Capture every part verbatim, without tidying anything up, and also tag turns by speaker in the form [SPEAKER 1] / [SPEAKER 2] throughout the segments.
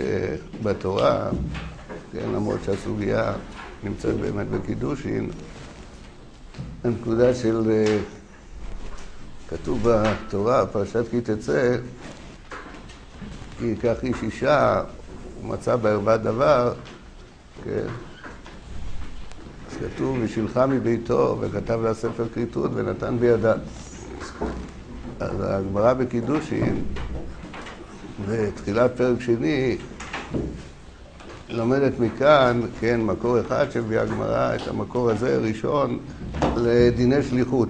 [SPEAKER 1] שבתורה, כן, למרות שהסוגיה נמצאת באמת בקידושין, הנקודה של, כתוב בתורה, פרשת כי תצא, כי ייקח איש אישה, הוא מצא בערווה דבר, כן, אז כתוב, ושילחה מביתו, וכתב לה ספר כריתות, ונתן בידה. אז הגמרא בקידושין, בתחילת פרק שני, לומדת מכאן, כן, מקור אחד שהביאה הגמרא, את המקור הזה ראשון, לדיני שליחות.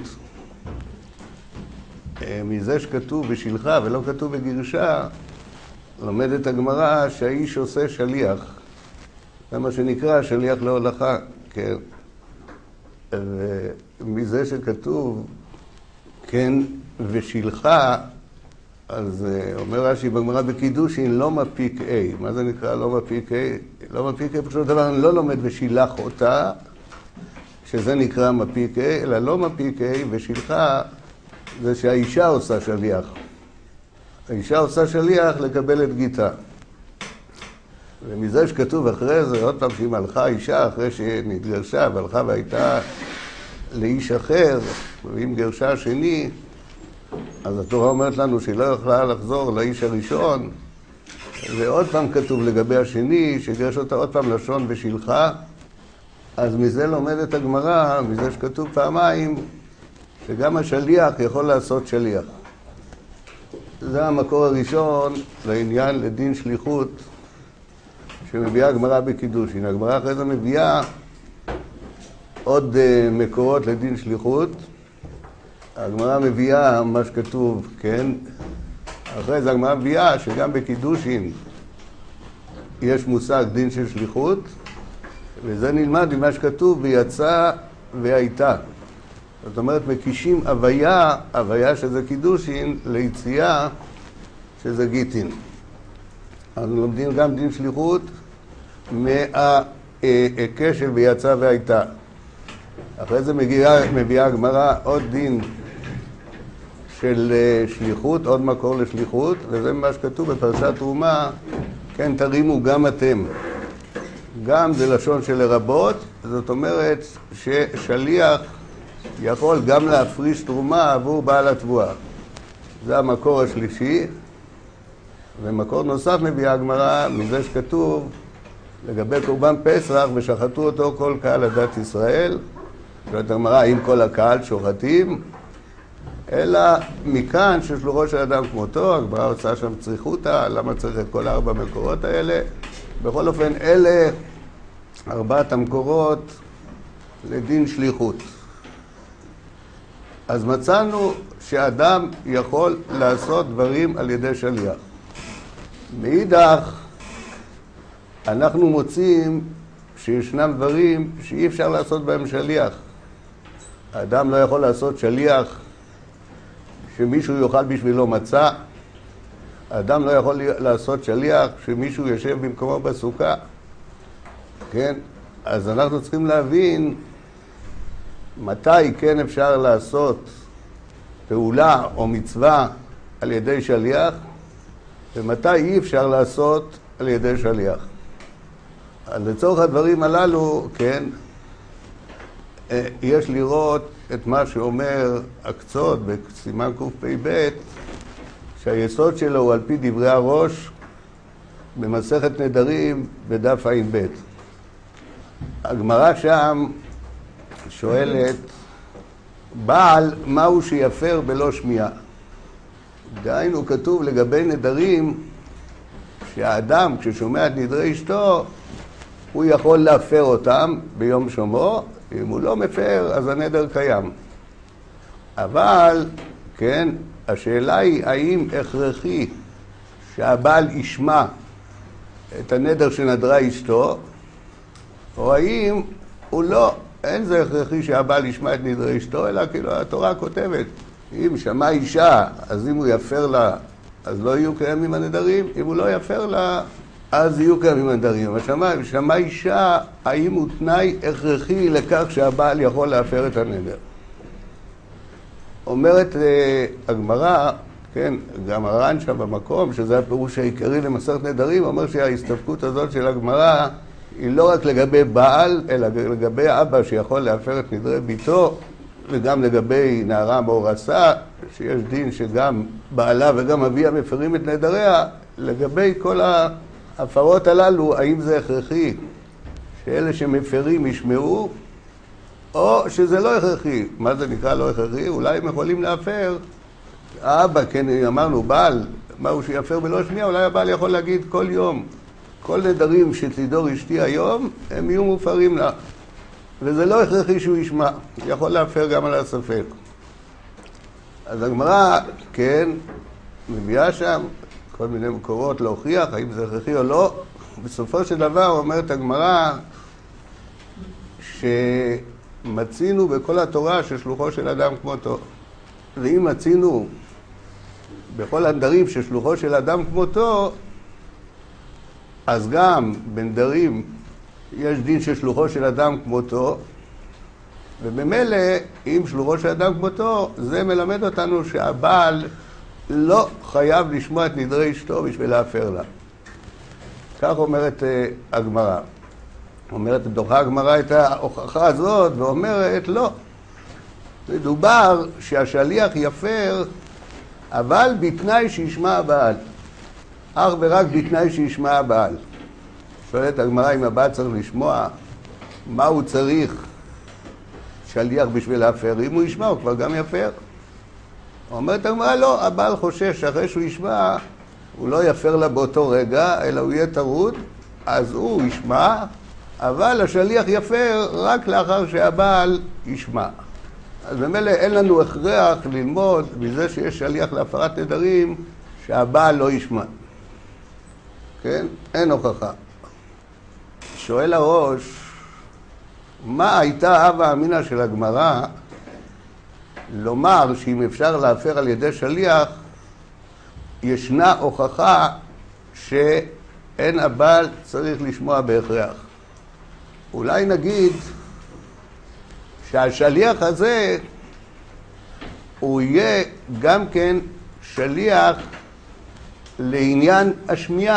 [SPEAKER 1] מזה שכתוב בשילחה ולא כתוב בגירושה, לומדת הגמרא שהאיש עושה שליח. זה מה שנקרא שליח להולכה, כן. ומזה שכתוב, כן, ושילחה, אז אומר רש"י בגמרא בקידושין, לא מפיק אי. מה זה נקרא לא מפיק אי? לא מפיק אי, פשוט דבר, אני לא לומד ושילח אותה, שזה נקרא מפיק אי, אלא לא מפיק אי, ושילחה זה שהאישה עושה שליח. האישה עושה שליח לקבל את גיטה. ומזה שכתוב אחרי זה, עוד פעם שהיא הלכה אישה אחרי שנתגרשה, והלכה והייתה לאיש אחר, ועם גרשה שני, אז התורה אומרת לנו שהיא לא יכולה לחזור לאיש הראשון, ועוד פעם כתוב לגבי השני, שגרש אותה עוד פעם לשון ושילחה, אז מזה לומדת הגמרא, מזה שכתוב פעמיים, שגם השליח יכול לעשות שליח. זה המקור הראשון לעניין לדין שליחות, שמביאה הגמרא בקידושין. הגמרא אחרי זה מביאה עוד uh, מקורות לדין שליחות. הגמרא מביאה מה שכתוב, כן? אחרי זה הגמרא מביאה שגם בקידושין יש מושג דין של שליחות, וזה נלמד ממה שכתוב ויצא והייתה. זאת אומרת, מקישים הוויה, הוויה שזה קידושין, ליציאה שזה גיטין. אז לומדים גם דין שליחות מהקשר ויצא והייתה. אחרי זה מגיעה, מביאה הגמרא עוד דין של שליחות, עוד מקור לשליחות, וזה מה שכתוב בפרשת תרומה, כן, תרימו גם אתם. גם זה לשון של לרבות, זאת אומרת ששליח יכול גם להפריש תרומה עבור בעל התבואה. זה המקור השלישי. ומקור נוסף מביאה הגמרא מזה שכתוב לגבי קורבן פסח ושחטו אותו כל קהל עדת ישראל. זאת הגמרא, האם כל הקהל שוחטים? אלא מכאן ששלוחו של אדם כמותו, הגמרא עושה שם צריכותא, למה צריך את כל ארבע מקורות האלה? בכל אופן, אלה ארבעת המקורות לדין שליחות. אז מצאנו שאדם יכול לעשות דברים על ידי שליח. מאידך, אנחנו מוצאים שישנם דברים שאי אפשר לעשות בהם שליח. האדם לא יכול לעשות שליח שמישהו יאכל בשבילו מצה. האדם לא יכול לעשות שליח שמישהו יושב במקומו בסוכה. כן? אז אנחנו צריכים להבין מתי כן אפשר לעשות פעולה או מצווה על ידי שליח, ומתי אי אפשר לעשות על ידי שליח. אז לצורך הדברים הללו, כן, יש לראות את מה שאומר הקצות בסימן קפ"ב, שהיסוד שלו הוא על פי דברי הראש במסכת נדרים בדף ע"ב. הגמרא שם שואלת, בעל מהו שיפר בלא שמיעה? דהיינו כתוב לגבי נדרים שהאדם כששומע את נדרי אשתו הוא יכול להפר אותם ביום שומו, אם הוא לא מפר אז הנדר קיים. אבל, כן, השאלה היא האם הכרחי שהבעל ישמע את הנדר שנדרה אשתו, או האם הוא לא, אין זה הכרחי שהבעל ישמע את נדרי אשתו, אלא כאילו התורה כותבת, אם שמע אישה, אז אם הוא יפר לה, אז לא יהיו קיימים הנדרים, אם הוא לא יפר לה, אז יהיו קיימים הנדרים. אבל שמע, שמע אישה, האם הוא תנאי הכרחי לכך שהבעל יכול להפר את הנדר? אומרת הגמרא, כן, גם הר"ן שם במקום, שזה הפירוש העיקרי למסכת נדרים, אומר שההסתפקות הזאת של הגמרא היא לא רק לגבי בעל, אלא לגבי אבא שיכול להפר את נדרי ביתו, וגם לגבי נערה מאורסה, שיש דין שגם בעלה וגם אביה מפרים את נדריה, לגבי כל ההפרות הללו, האם זה הכרחי שאלה שמפרים ישמעו, או שזה לא הכרחי. מה זה נקרא לא הכרחי? אולי הם יכולים להפר. האבא, כן, אמרנו, בעל, מהו שיפר בלא שמיע, אולי הבעל יכול להגיד כל יום, כל נדרים שתדור אשתי היום, הם יהיו מופרים לה. וזה לא הכרחי שהוא ישמע, יכול להפר גם על הספק. אז הגמרא, כן, מביאה שם כל מיני מקורות להוכיח, האם זה הכרחי או לא. בסופו של דבר אומרת הגמרא שמצינו בכל התורה ששלוחו של אדם כמותו. ואם מצינו בכל הנדרים ששלוחו של אדם כמותו, אז גם בנדרים יש דין ששלוחו של אדם כמותו, ובמילא אם שלוחו של אדם כמותו, זה מלמד אותנו שהבעל לא חייב לשמוע את נדרי אשתו בשביל להפר לה. כך אומרת uh, הגמרא. אומרת, דוחה הגמרא את ההוכחה הזאת ואומרת, לא. מדובר שהשליח יפר, אבל בתנאי שישמע הבעל. אך ורק בתנאי שישמע הבעל. שואלת הגמרא אם הבעל צריך לשמוע, מה הוא צריך שליח בשביל להפר? אם הוא ישמע, הוא כבר גם יפר. אומרת הגמרא, לא, הבעל חושש שאחרי שהוא ישמע, הוא לא יפר לה באותו רגע, אלא הוא יהיה טרוד, אז הוא ישמע, אבל השליח יפר רק לאחר שהבעל ישמע. אז במילא אין לנו הכרח ללמוד מזה שיש שליח להפרת נדרים שהבעל לא ישמע. כן? אין הוכחה. שואל הראש, מה הייתה הווה אמינא של הגמרא לומר שאם אפשר להפר על ידי שליח, ישנה הוכחה שאין הבעל צריך לשמוע בהכרח. אולי נגיד שהשליח הזה הוא יהיה גם כן שליח לעניין השמיעה.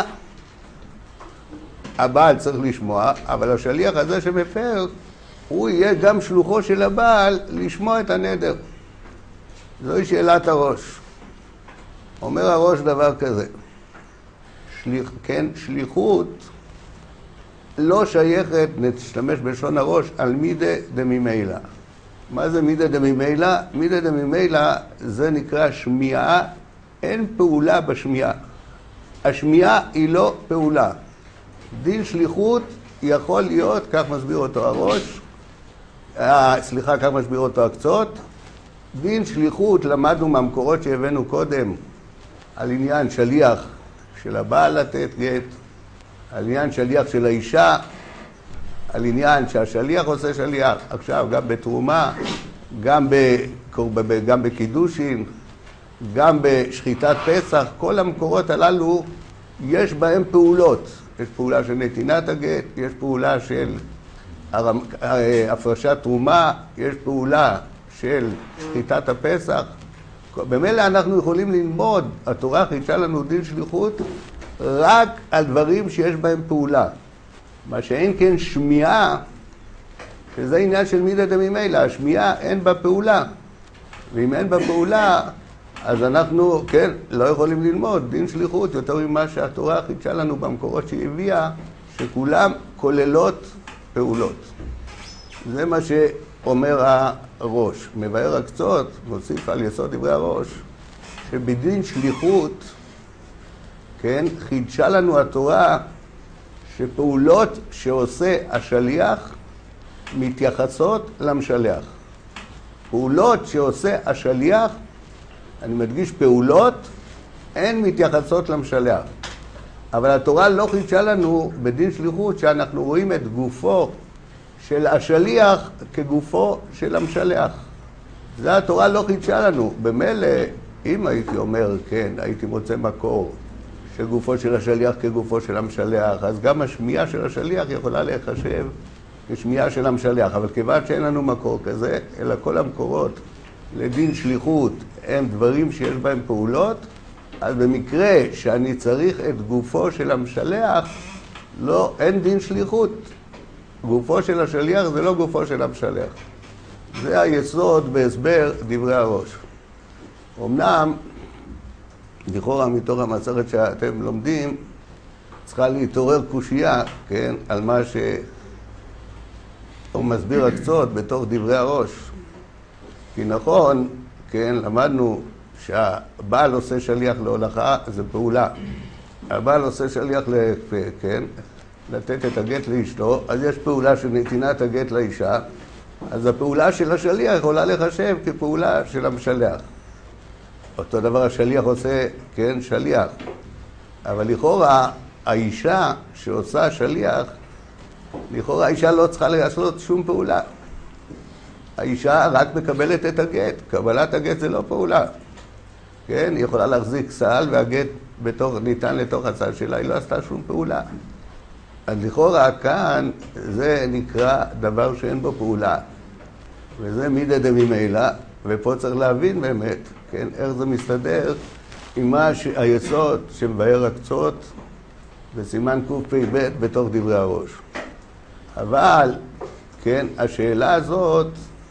[SPEAKER 1] הבעל צריך לשמוע, אבל השליח הזה שמפר, הוא יהיה גם שלוחו של הבעל לשמוע את הנדר. זוהי שאלת הראש. אומר הראש דבר כזה, שליח, כן, שליחות לא שייכת, נשתמש בלשון הראש, על מידה דממילא. מה זה מידה דממילא? מידה דממילא זה נקרא שמיעה, אין פעולה בשמיעה. השמיעה היא לא פעולה. דין שליחות יכול להיות, כך מסביר אותו הראש, אה, סליחה, כך מסביר אותו הקצות, דין שליחות למדנו מהמקורות שהבאנו קודם, על עניין שליח של הבעל לתת גט, על עניין שליח של האישה, על עניין שהשליח עושה שליח, עכשיו גם בתרומה, גם, בקור... גם בקידושין, גם בשחיטת פסח, כל המקורות הללו יש בהם פעולות. יש פעולה של נתינת הגט, יש פעולה של הפרשת תרומה, יש פעולה של שחיטת הפסח. במילא אנחנו יכולים ללמוד, התורה חידשה לנו דין שליחות רק על דברים שיש בהם פעולה. מה שאין כן שמיעה, שזה עניין של מידה דממילא, השמיעה אין בה פעולה. ואם אין בה פעולה, אז אנחנו, כן, לא יכולים ללמוד דין שליחות יותר ממה שהתורה חידשה לנו במקורות שהיא הביאה, שכולם כוללות פעולות. זה מה שאומר הראש. מבאר הקצות, מוסיף על יסוד דברי הראש, שבדין שליחות, כן, חידשה לנו התורה שפעולות שעושה השליח מתייחסות למשלח. פעולות שעושה השליח, אני מדגיש פעולות, הן מתייחסות למשלח. אבל התורה לא חידשה לנו בדין שליחות שאנחנו רואים את גופו של השליח כגופו של המשלח. זה התורה לא חידשה לנו. במילא, אם הייתי אומר, כן, הייתי מוצא מקור שגופו של השליח כגופו של המשלח, אז גם השמיעה של השליח יכולה להיחשב כשמיעה של המשלח. אבל כיוון שאין לנו מקור כזה, אלא כל המקורות לדין שליחות הם דברים שיש בהם פעולות, אז במקרה שאני צריך את גופו של המשלח, לא, אין דין שליחות. גופו של השליח זה לא גופו של המשלח. זה היסוד בהסבר דברי הראש. אמנם, לכאורה מתוך המסכת שאתם לומדים, צריכה להתעורר קושייה, כן, על מה שהוא מסביר הקצות בתוך דברי הראש. כי נכון, כן, למדנו שהבעל עושה שליח להולכה, זה פעולה. הבעל עושה שליח, כן, לתת את הגט לאשתו, אז יש פעולה של נתינת הגט לאישה, אז הפעולה של השליח יכולה לחשב כפעולה של המשלח. אותו דבר השליח עושה, כן, שליח. אבל לכאורה, האישה שעושה שליח, לכאורה האישה לא צריכה לעשות שום פעולה. האישה רק מקבלת את הגט. קבלת הגט זה לא פעולה. כן, היא יכולה להחזיק סל והגט בתוך, ניתן לתוך הסל שלה, היא לא עשתה שום פעולה. אז לכאורה כאן זה נקרא דבר שאין בו פעולה. וזה מידי דממילא, ופה צריך להבין באמת, כן, איך זה מסתדר עם מה היסוד שמבאר הקצות בסימן קפ"ב בתוך דברי הראש. אבל, כן, השאלה הזאת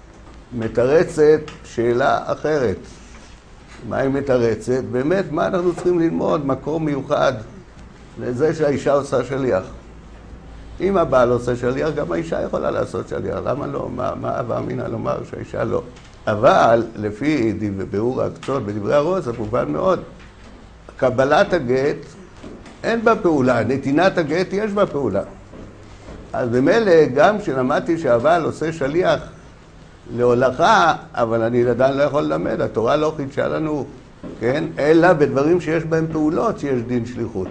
[SPEAKER 1] מתרצת שאלה אחרת. מה היא מתרצת? באמת, מה אנחנו צריכים ללמוד? מקום מיוחד לזה שהאישה עושה שליח. אם הבעל עושה שליח, גם האישה יכולה לעשות שליח. למה לא? מה, מה אבא אמינה לומר שהאישה לא? אבל לפי ביאור הקצות בדברי הראש, זה מובן מאוד. קבלת הגט אין בה פעולה, נתינת הגט יש בה פעולה. אז במילא גם כשלמדתי שהבעל עושה שליח להולכה, אבל אני עדיין לא יכול ללמד, התורה לא חידשה לנו, כן? אלא בדברים שיש בהם פעולות שיש דין שליחות.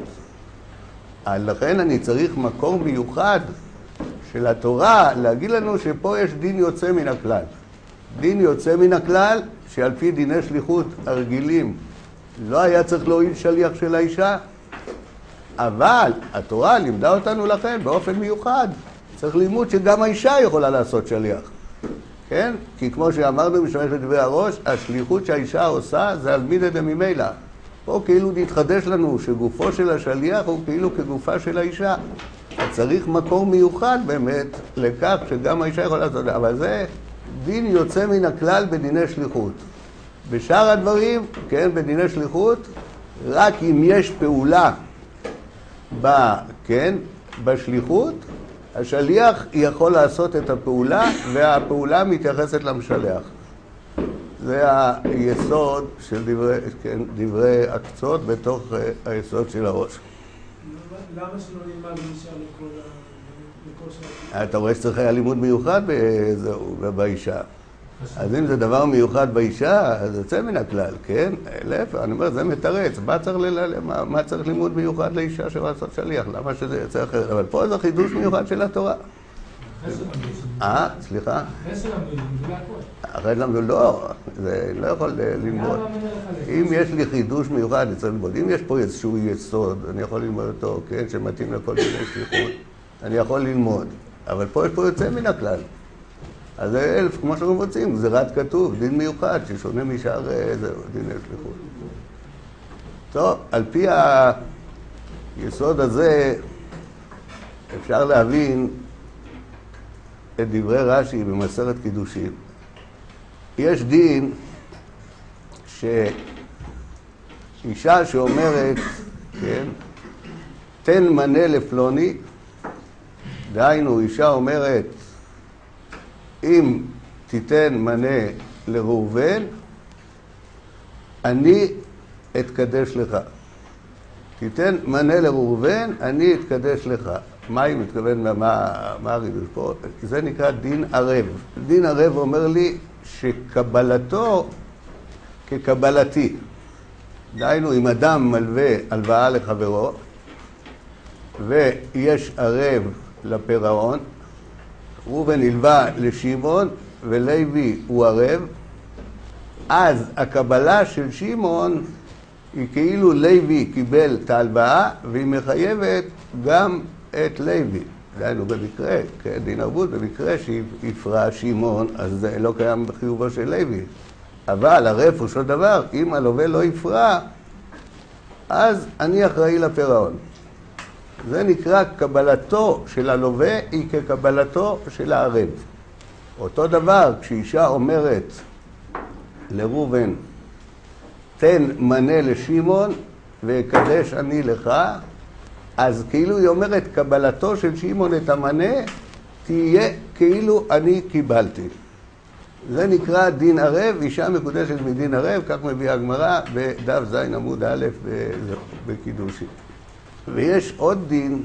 [SPEAKER 1] אז לכן אני צריך מקום מיוחד של התורה להגיד לנו שפה יש דין יוצא מן הכלל. דין יוצא מן הכלל שעל פי דיני שליחות הרגילים לא היה צריך להועיל שליח של האישה, אבל התורה לימדה אותנו לכן באופן מיוחד. צריך לימוד שגם האישה יכולה לעשות שליח. כן? כי כמו שאמרנו משמש לדברי הראש, השליחות שהאישה עושה זה על מידי דממילא. פה כאילו נתחדש לנו שגופו של השליח הוא כאילו כגופה של האישה. אז צריך מקום מיוחד באמת לכך שגם האישה יכולה לעשות. אבל זה דין יוצא מן הכלל בדיני שליחות. בשאר הדברים, כן, בדיני שליחות, רק אם יש פעולה ב, כן, בשליחות, השליח יכול לעשות את הפעולה, והפעולה מתייחסת למשלח. זה היסוד של דברי, כן, דברי הקצות בתוך היסוד של הראש.
[SPEAKER 2] למה שלא נלמד נשאר לכל שעה?
[SPEAKER 1] אתה רואה שצריך היה לימוד מיוחד באישה. אז אם זה דבר מיוחד באישה, אז זה יוצא מן הכלל, כן? להפך, אני אומר, זה מתרץ. מה צריך, ל... מה, מה צריך לימוד מיוחד לאישה לעשות שליח? למה שזה יוצא אחרת? אבל פה זה חידוש מיוחד של התורה. אה, סליחה?
[SPEAKER 2] אחרי שלמדו, זה הכל.
[SPEAKER 1] אחרי שלמדו, לא, זה לא יכול ללמוד. אם יש לי חידוש מיוחד, אני צריך ללמוד. אם יש פה איזשהו יסוד, אני יכול ללמוד אותו, כן? שמתאים לכל דיני שליחות, אני יכול ללמוד. אבל פה יש פה יוצא מן הכלל. אז זה אלף, כמו שאנחנו רוצים, זה רק כתוב, דין מיוחד, ששונה משאר דיני שליחות. טוב, על פי היסוד הזה, אפשר להבין את דברי רש"י במסכת קידושין. יש דין שאישה שאומרת, כן, תן מנה לפלוני, דהיינו, אישה אומרת, אם תיתן מנה לראובן, אני אתקדש לך. תיתן מנה לראובן, אני אתקדש לך. מה היא מתכוון, מה, מה הרידוש פה? זה נקרא דין ערב. דין ערב אומר לי שקבלתו כקבלתי. דהיינו, אם אדם מלווה הלוואה לחברו, ויש ערב לפירעון, ראובן הלווה לשמעון ולוי הוא ערב, אז הקבלה של שמעון היא כאילו לוי קיבל את ההלוואה והיא מחייבת גם את לוי. דהיינו במקרה, כדין ערבות, במקרה שהפרע שמעון, אז זה לא קיים בחיובו של לוי. אבל הרף הוא של דבר, אם הלווה לא יפרע, אז אני אחראי לפירעון. זה נקרא קבלתו של הלווה היא כקבלתו של הערב. אותו דבר, כשאישה אומרת לראובן, תן מנה לשמעון ויקדש אני לך, אז כאילו היא אומרת, קבלתו של שמעון את המנה תהיה כאילו אני קיבלתי. זה נקרא דין ערב, אישה מקודשת מדין ערב, כך מביאה הגמרא בדף ז' עמוד א' בקידושין. ויש עוד דין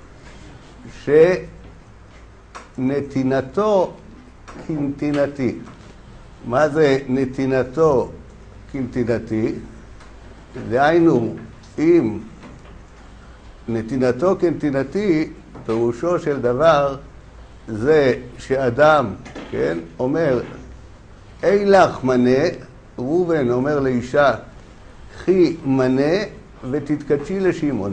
[SPEAKER 1] שנתינתו כנתינתי. מה זה נתינתו כנתינתי? דהיינו, אם נתינתו כנתינתי, פירושו של דבר זה שאדם, כן, אומר, אי לך מנה, ראובן אומר לאישה, קחי מנה ותתקדשי לשמעון.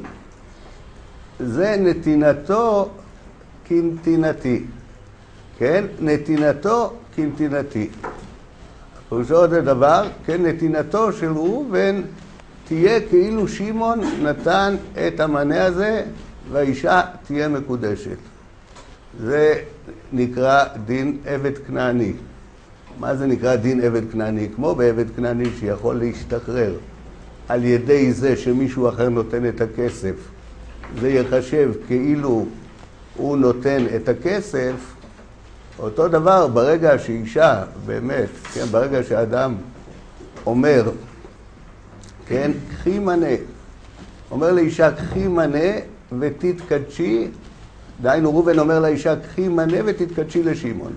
[SPEAKER 1] זה נתינתו כנתינתי, כן? נתינתו כנתינתי. פירושו זה דבר, כן, נתינתו של ראובן תהיה כאילו שמעון נתן את המנה הזה והאישה תהיה מקודשת. זה נקרא דין עבד כנעני. מה זה נקרא דין עבד כנעני? כמו בעבד כנעני שיכול להשתחרר על ידי זה שמישהו אחר נותן את הכסף, זה יחשב כאילו הוא נותן את הכסף. אותו דבר ברגע שאישה, באמת, כן, ברגע שאדם אומר, כן, קחי מנה, אומר לאישה, קחי מנה ותתקדשי, דהיינו ראובן אומר לאישה, קחי מנה ותתקדשי לשמעון.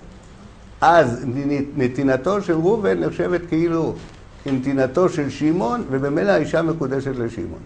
[SPEAKER 1] אז נתינתו של ראובן נחשבת כאילו כנתינתו של שמעון, ובמילא האישה מקודשת לשמעון.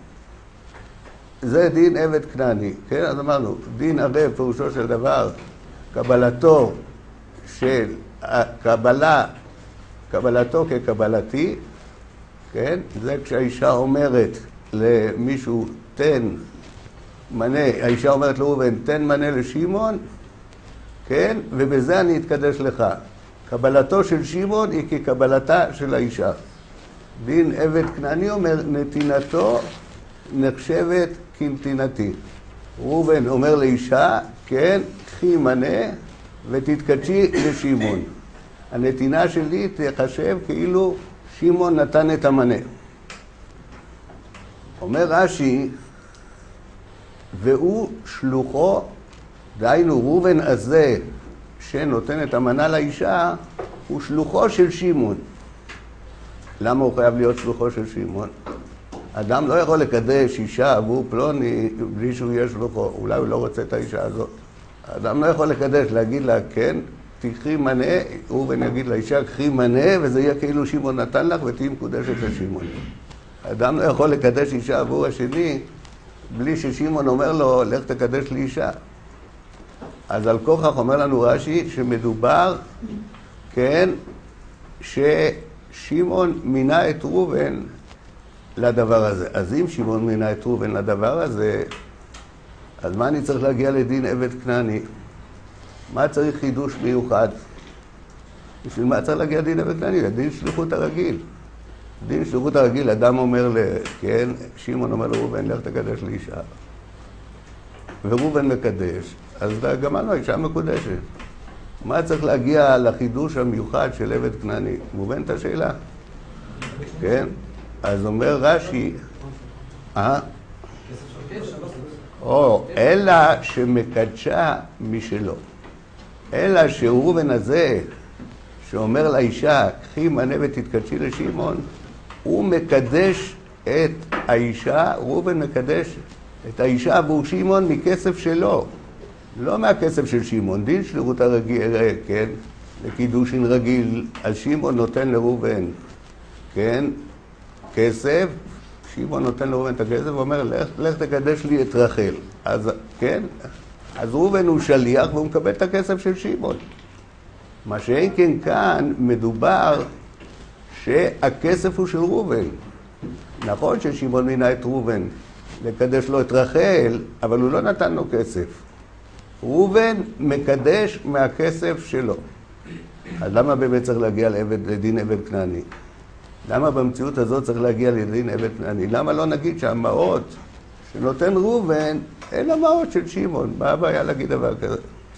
[SPEAKER 1] זה דין עבד כנעני, כן? אז אמרנו, דין ערב פירושו של דבר, קבלתו של, קבלה, קבלתו כקבלתי, כן? זה כשהאישה אומרת למישהו, תן מנה, האישה אומרת לראובן, תן מנה לשמעון, כן? ובזה אני אתקדש לך. קבלתו של שמעון היא כקבלתה של האישה. דין עבד כנעני אומר, נתינתו נחשבת כנתינתי. ראובן אומר לאישה, כן, קחי מנה ותתקדשי לשמעון. הנתינה שלי תחשב כאילו שמעון נתן את המנה. אומר רש"י, והוא שלוחו, דהיינו ראובן הזה שנותן את המנה לאישה, הוא שלוחו של שמעון. למה הוא חייב להיות שלוחו של שמעון? אדם לא יכול לקדש אישה עבור פלוני בלי שהוא יהיה שלוחו. אולי הוא לא רוצה את האישה הזאת. אדם לא יכול לקדש, להגיד לה, כן, תקחי מנה, ראובן יגיד לאישה, קחי מנה, וזה יהיה כאילו שמעון נתן לך ותהי מקודשת לשמעון. אדם לא יכול לקדש אישה עבור השני בלי ששמעון אומר לו, לך תקדש לי אישה. אז על כוכך אומר לנו רש"י שמדובר, כן, ששמעון מינה את ראובן לדבר הזה. אז אם שמעון מינה את ראובן לדבר הזה, אז מה אני צריך להגיע לדין עבד כנעני? מה צריך חידוש מיוחד? בשביל מה צריך להגיע לדין עבד כנעני? לדין שליחות הרגיל. דין שליחות הרגיל, אדם אומר, ל... כן, שמעון אומר לראובן, לך תקדש לאישה. וראובן מקדש, אז גמרנו, האישה מקודשת. מה צריך להגיע לחידוש המיוחד של עבד כנעני? מובן את השאלה? כן? אז אומר רש"י, אה? או, אלא שמקדשה משלו. אלא שראובן הזה, שאומר לאישה, קחי מנה ותתקדשי לשמעון, הוא מקדש את האישה, ראובן מקדש את האישה עבור שמעון מכסף שלו. לא מהכסף של שמעון, דין שליחות הרגיל, כן? לקידושין רגיל, אז שמעון נותן לראובן, כן? כסף, שמעון נותן לראובן את הכסף ואומר, לך, לך תקדש לי את רחל. אז, כן? אז ראובן הוא שליח והוא מקבל את הכסף של שמעון. מה שאין כן כאן מדובר שהכסף הוא של ראובן. נכון ששמעון מינה את ראובן לקדש לו את רחל, אבל הוא לא נתן לו כסף. ראובן מקדש מהכסף שלו. אז למה באמת צריך להגיע לעבד, לדין עבד כנעני? למה במציאות הזאת צריך להגיע לדין עבד כנעני? למה לא נגיד שהמעות שנותן ראובן, אין המעות של שמעון? מה הבעיה להגיד דבר כזה?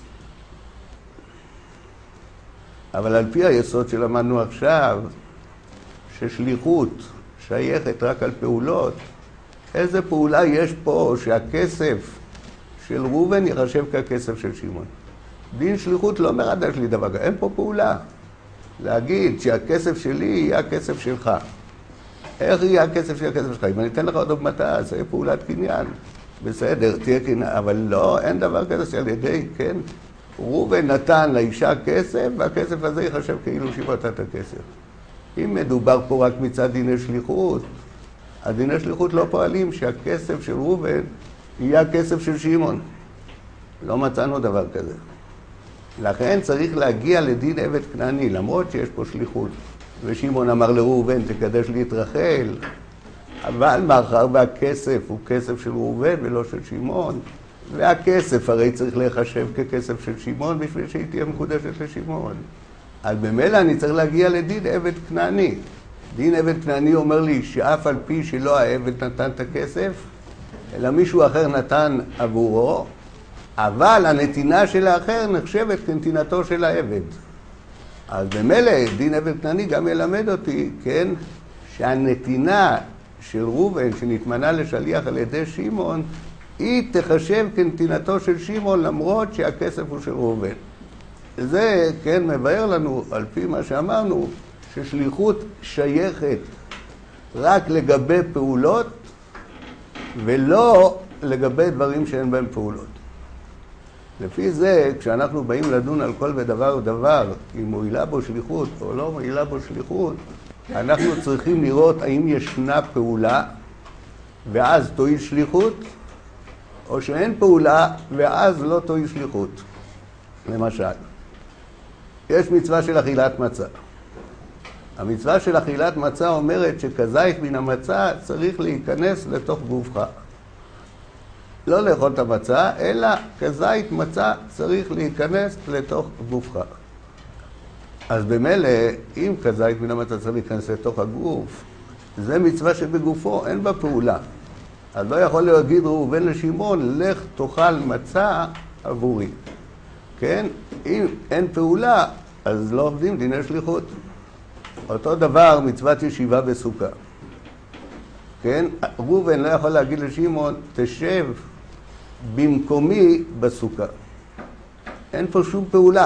[SPEAKER 1] אבל על פי היסוד שלמדנו עכשיו, ששליחות שייכת רק על פעולות, איזה פעולה יש פה שהכסף של ראובן יחשב ככסף של שמעון? דין שליחות לא מרדש לי דבר, אין פה פעולה. להגיד שהכסף שלי יהיה הכסף שלך. איך יהיה הכסף של הכסף שלך? אם אני אתן לך עוד דוגמתה, זה יהיה פעולת קניין. בסדר, תהיה קניין, אבל לא, אין דבר כזה שעל ידי, כן? ראובן נתן לאישה כסף, והכסף הזה יחשב כאילו שמעון נתן את הכסף. אם מדובר פה רק מצד דיני שליחות, אז דיני שליחות לא פועלים שהכסף של ראובן יהיה הכסף של שמעון. לא מצאנו דבר כזה. לכן צריך להגיע לדין עבד כנעני, למרות שיש פה שליחות. ושמעון אמר לראובן, תקדש לי את רחל, אבל מאחר והכסף הוא כסף של ראובן ולא של שמעון, והכסף הרי צריך להיחשב ככסף של שמעון בשביל שהיא תהיה מקודשת לשמעון. אז במילא אני צריך להגיע לדין עבד כנעני. דין עבד כנעני אומר לי שאף על פי שלא העבד נתן את הכסף, אלא מישהו אחר נתן עבורו, אבל הנתינה של האחר נחשבת כנתינתו של העבד. אז במילא דין עבד כנעני גם ילמד אותי, כן, שהנתינה של ראובן שנתמנה לשליח על ידי שמעון, היא תחשב כנתינתו של שמעון למרות שהכסף הוא של ראובן. זה, כן, מבאר לנו על פי מה שאמרנו, ששליחות שייכת רק לגבי פעולות ולא לגבי דברים שאין בהם פעולות. לפי זה, כשאנחנו באים לדון על כל ודבר ודבר, אם מועילה בו שליחות או לא מועילה בו שליחות, אנחנו צריכים לראות האם ישנה פעולה ואז תועיל שליחות, או שאין פעולה ואז לא תועיל שליחות. למשל, יש מצווה של אכילת מצה. המצווה של אכילת מצה אומרת שכזית מן המצה צריך להיכנס לתוך גופך. לא לאכול את המצה, אלא כזית מצה צריך להיכנס לתוך גופך. אז במילא, אם כזית מן המצה צריך להיכנס לתוך הגוף, זה מצווה שבגופו אין בה פעולה. אז לא יכול להגיד ראובן לשמעון, לך תאכל מצה עבורי. כן? אם אין פעולה, אז לא עובדים דיני שליחות. אותו דבר מצוות ישיבה בסוכה. כן? ראובן לא יכול להגיד לשמעון, תשב במקומי בסוכה. אין פה שום פעולה.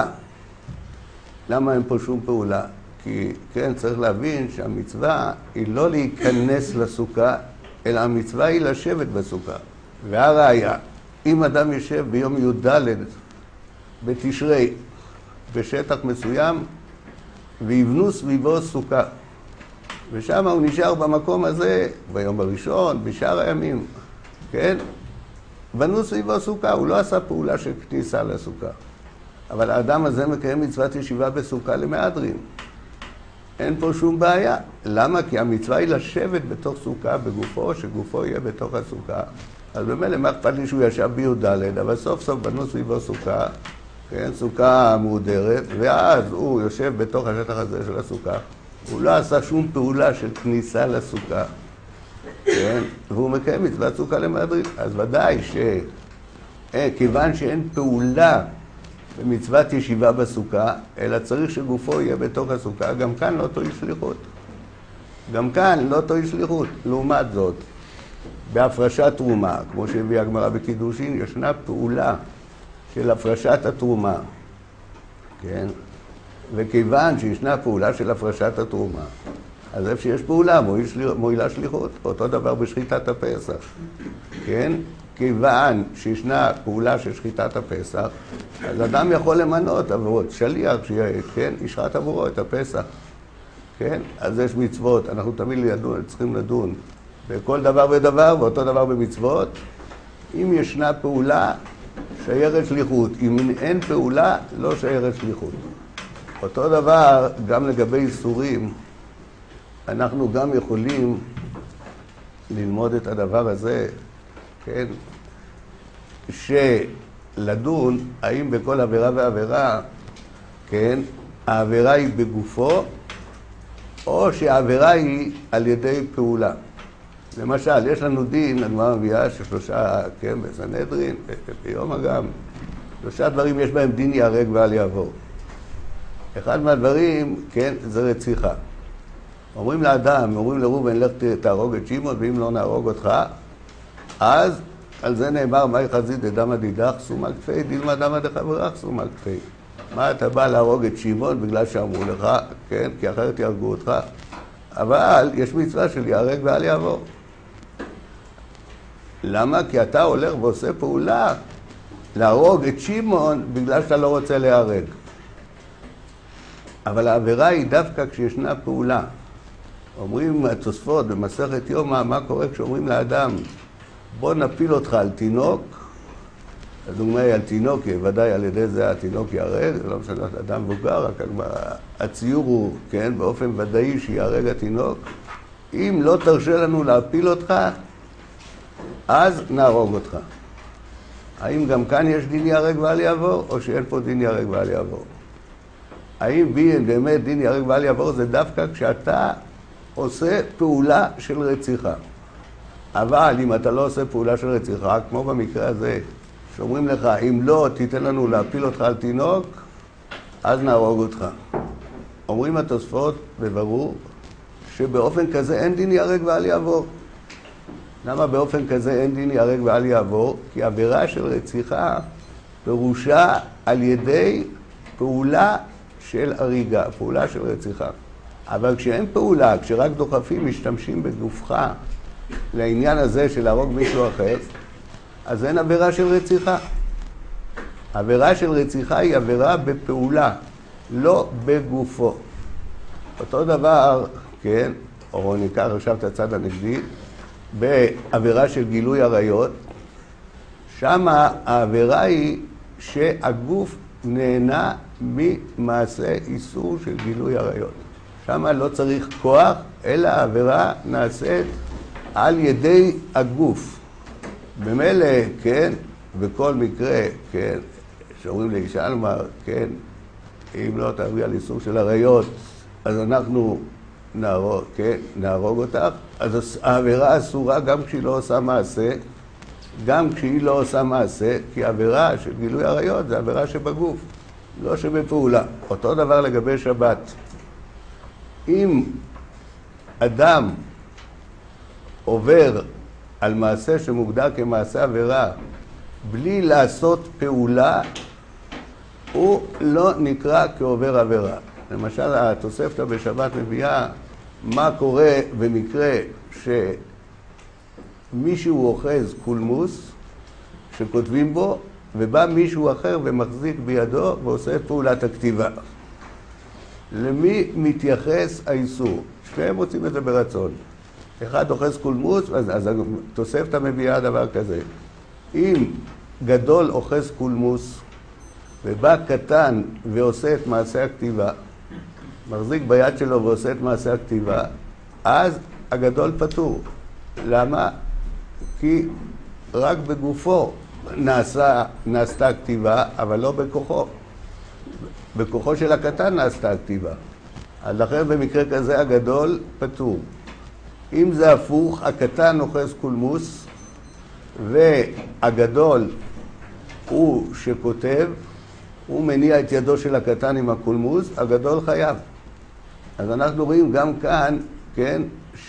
[SPEAKER 1] למה אין פה שום פעולה? כי כן, צריך להבין שהמצווה היא לא להיכנס לסוכה, אלא המצווה היא לשבת בסוכה. והראיה, אם אדם יושב ביום י"ד בתשרי בשטח מסוים, ויבנו סביבו סוכה, ושם הוא נשאר במקום הזה ביום הראשון, בשאר הימים, כן? בנו סביבו סוכה, הוא לא עשה פעולה של כניסה לסוכה. אבל האדם הזה מקיים מצוות ישיבה בסוכה למהדרין. אין פה שום בעיה. למה? כי המצווה היא לשבת בתוך סוכה בגופו, שגופו יהיה בתוך הסוכה. אז באמת, מה אכפת לי שהוא ישב בי"ד, אבל סוף סוף בנו סביבו סוכה, כן, סוכה מודרת, ואז הוא יושב בתוך השטח הזה של הסוכה. הוא לא עשה שום פעולה של כניסה לסוכה, כן, והוא מקיים מצוות סוכה למהדרין. אז ודאי שכיוון שאין פעולה במצוות ישיבה בסוכה, אלא צריך שגופו יהיה בתוך הסוכה, גם כאן לא תועיל שליחות. גם כאן לא תועיל שליחות. לעומת זאת, בהפרשת תרומה, כמו שהביאה הגמרא בקידושין, ישנה פעולה של הפרשת התרומה, כן? וכיוון שישנה פעולה של הפרשת התרומה, אז איפה שיש פעולה, מועילה שליחות. אותו דבר בשחיטת הפסח, כן? כיוון שישנה פעולה של שחיטת הפסח, אז אדם יכול למנות עבורו שליח, כן? ישחט עבורו את הפסח, כן? אז יש מצוות, אנחנו תמיד לדון, צריכים לדון בכל דבר ודבר, ואותו דבר במצוות. אם ישנה פעולה, שיירת שליחות. אם אין פעולה, לא שיירת שליחות. אותו דבר גם לגבי איסורים, אנחנו גם יכולים ללמוד את הדבר הזה, כן? שלדון האם בכל עבירה ועבירה, כן, העבירה היא בגופו, או שהעבירה היא על ידי פעולה. למשל, יש לנו דין, הגמרא מביאה ששלושה, כן, בסנהדרין, ביום אגם, שלושה דברים יש בהם דין ייהרג ואל יעבור. אחד מהדברים, כן, זה רציחה. אומרים לאדם, אומרים לראובן, לך תהרוג את שמעון, ואם לא נהרוג אותך, אז על זה נאמר, מאי חזית דדמא דידך סומא כפי, דילמא דמא דחברך סומא כפי. מה אתה בא להרוג את שמעון בגלל שאמרו לך, כן, כי אחרת יהרגו אותך. אבל יש מצווה של ייהרג ואל יעבור. למה? כי אתה הולך ועושה פעולה להרוג את שמעון בגלל שאתה לא רוצה להיהרג. אבל העבירה היא דווקא כשישנה פעולה. אומרים התוספות במסכת יומא, מה קורה כשאומרים לאדם, בוא נפיל אותך על תינוק, הדוגמה היא על תינוק, ודאי על ידי זה התינוק ייהרג, לא משנה אדם מבוגר, רק הציור הוא, כן, באופן ודאי שיהרג התינוק. אם לא תרשה לנו להפיל אותך, אז נהרוג אותך. האם גם כאן יש דין ייהרג ואל יעבור, או שאין פה דין ייהרג ואל יעבור? האם באמת דין ייהרג ואל יעבור זה דווקא כשאתה עושה פעולה של רציחה. אבל אם אתה לא עושה פעולה של רציחה, כמו במקרה הזה, שאומרים לך, אם לא תיתן לנו להפיל אותך על תינוק, אז נהרוג אותך. אומרים התוספות בברור, שבאופן כזה אין דין ייהרג ואל יעבור. למה באופן כזה אין דין ייהרג ואל יעבור? כי עבירה של רציחה פירושה על ידי פעולה של הריגה, פעולה של רציחה. אבל כשאין פעולה, כשרק דוחפים משתמשים בגופך לעניין הזה של להרוג מישהו אחר, אז אין עבירה של רציחה. עבירה של רציחה היא עבירה בפעולה, לא בגופו. אותו דבר, כן, או ניקח עכשיו את הצד הנגדי, בעבירה של גילוי עריות, שמה העבירה היא שהגוף נהנה ממעשה איסור של גילוי עריות. שמה לא צריך כוח, אלא העבירה נעשית על ידי הגוף. במילא, כן, בכל מקרה, כן, שאומרים לאישה אלמר, כן, אם לא תעברי על איסור של עריות, אז אנחנו נהרוג, כן, נהרוג אותך. אז העבירה אסורה גם כשהיא לא עושה מעשה, גם כשהיא לא עושה מעשה, כי העבירה של גילוי עריות זה עבירה שבגוף, לא שבפעולה. אותו דבר לגבי שבת. אם אדם עובר על מעשה שמוגדר כמעשה עבירה בלי לעשות פעולה, הוא לא נקרא כעובר עבירה. למשל, התוספתא בשבת מביאה מה קורה במקרה שמישהו אוחז קולמוס שכותבים בו, ובא מישהו אחר ומחזיק בידו ועושה את פעולת הכתיבה. למי מתייחס האיסור? שניהם רוצים את זה ברצון. אחד אוחז קולמוס, אז, אז התוספתא מביאה דבר כזה. אם גדול אוחז קולמוס ובא קטן ועושה את מעשה הכתיבה, מחזיק ביד שלו ועושה את מעשה הכתיבה, אז הגדול פטור. למה? כי רק בגופו נעשה, נעשתה כתיבה, אבל לא בכוחו. בכוחו של הקטן נעשתה הכתיבה. אז לכן במקרה כזה הגדול פטור. אם זה הפוך, הקטן אוחז קולמוס, והגדול הוא שכותב, הוא מניע את ידו של הקטן עם הקולמוס, הגדול חייב. אז אנחנו רואים גם כאן, כן,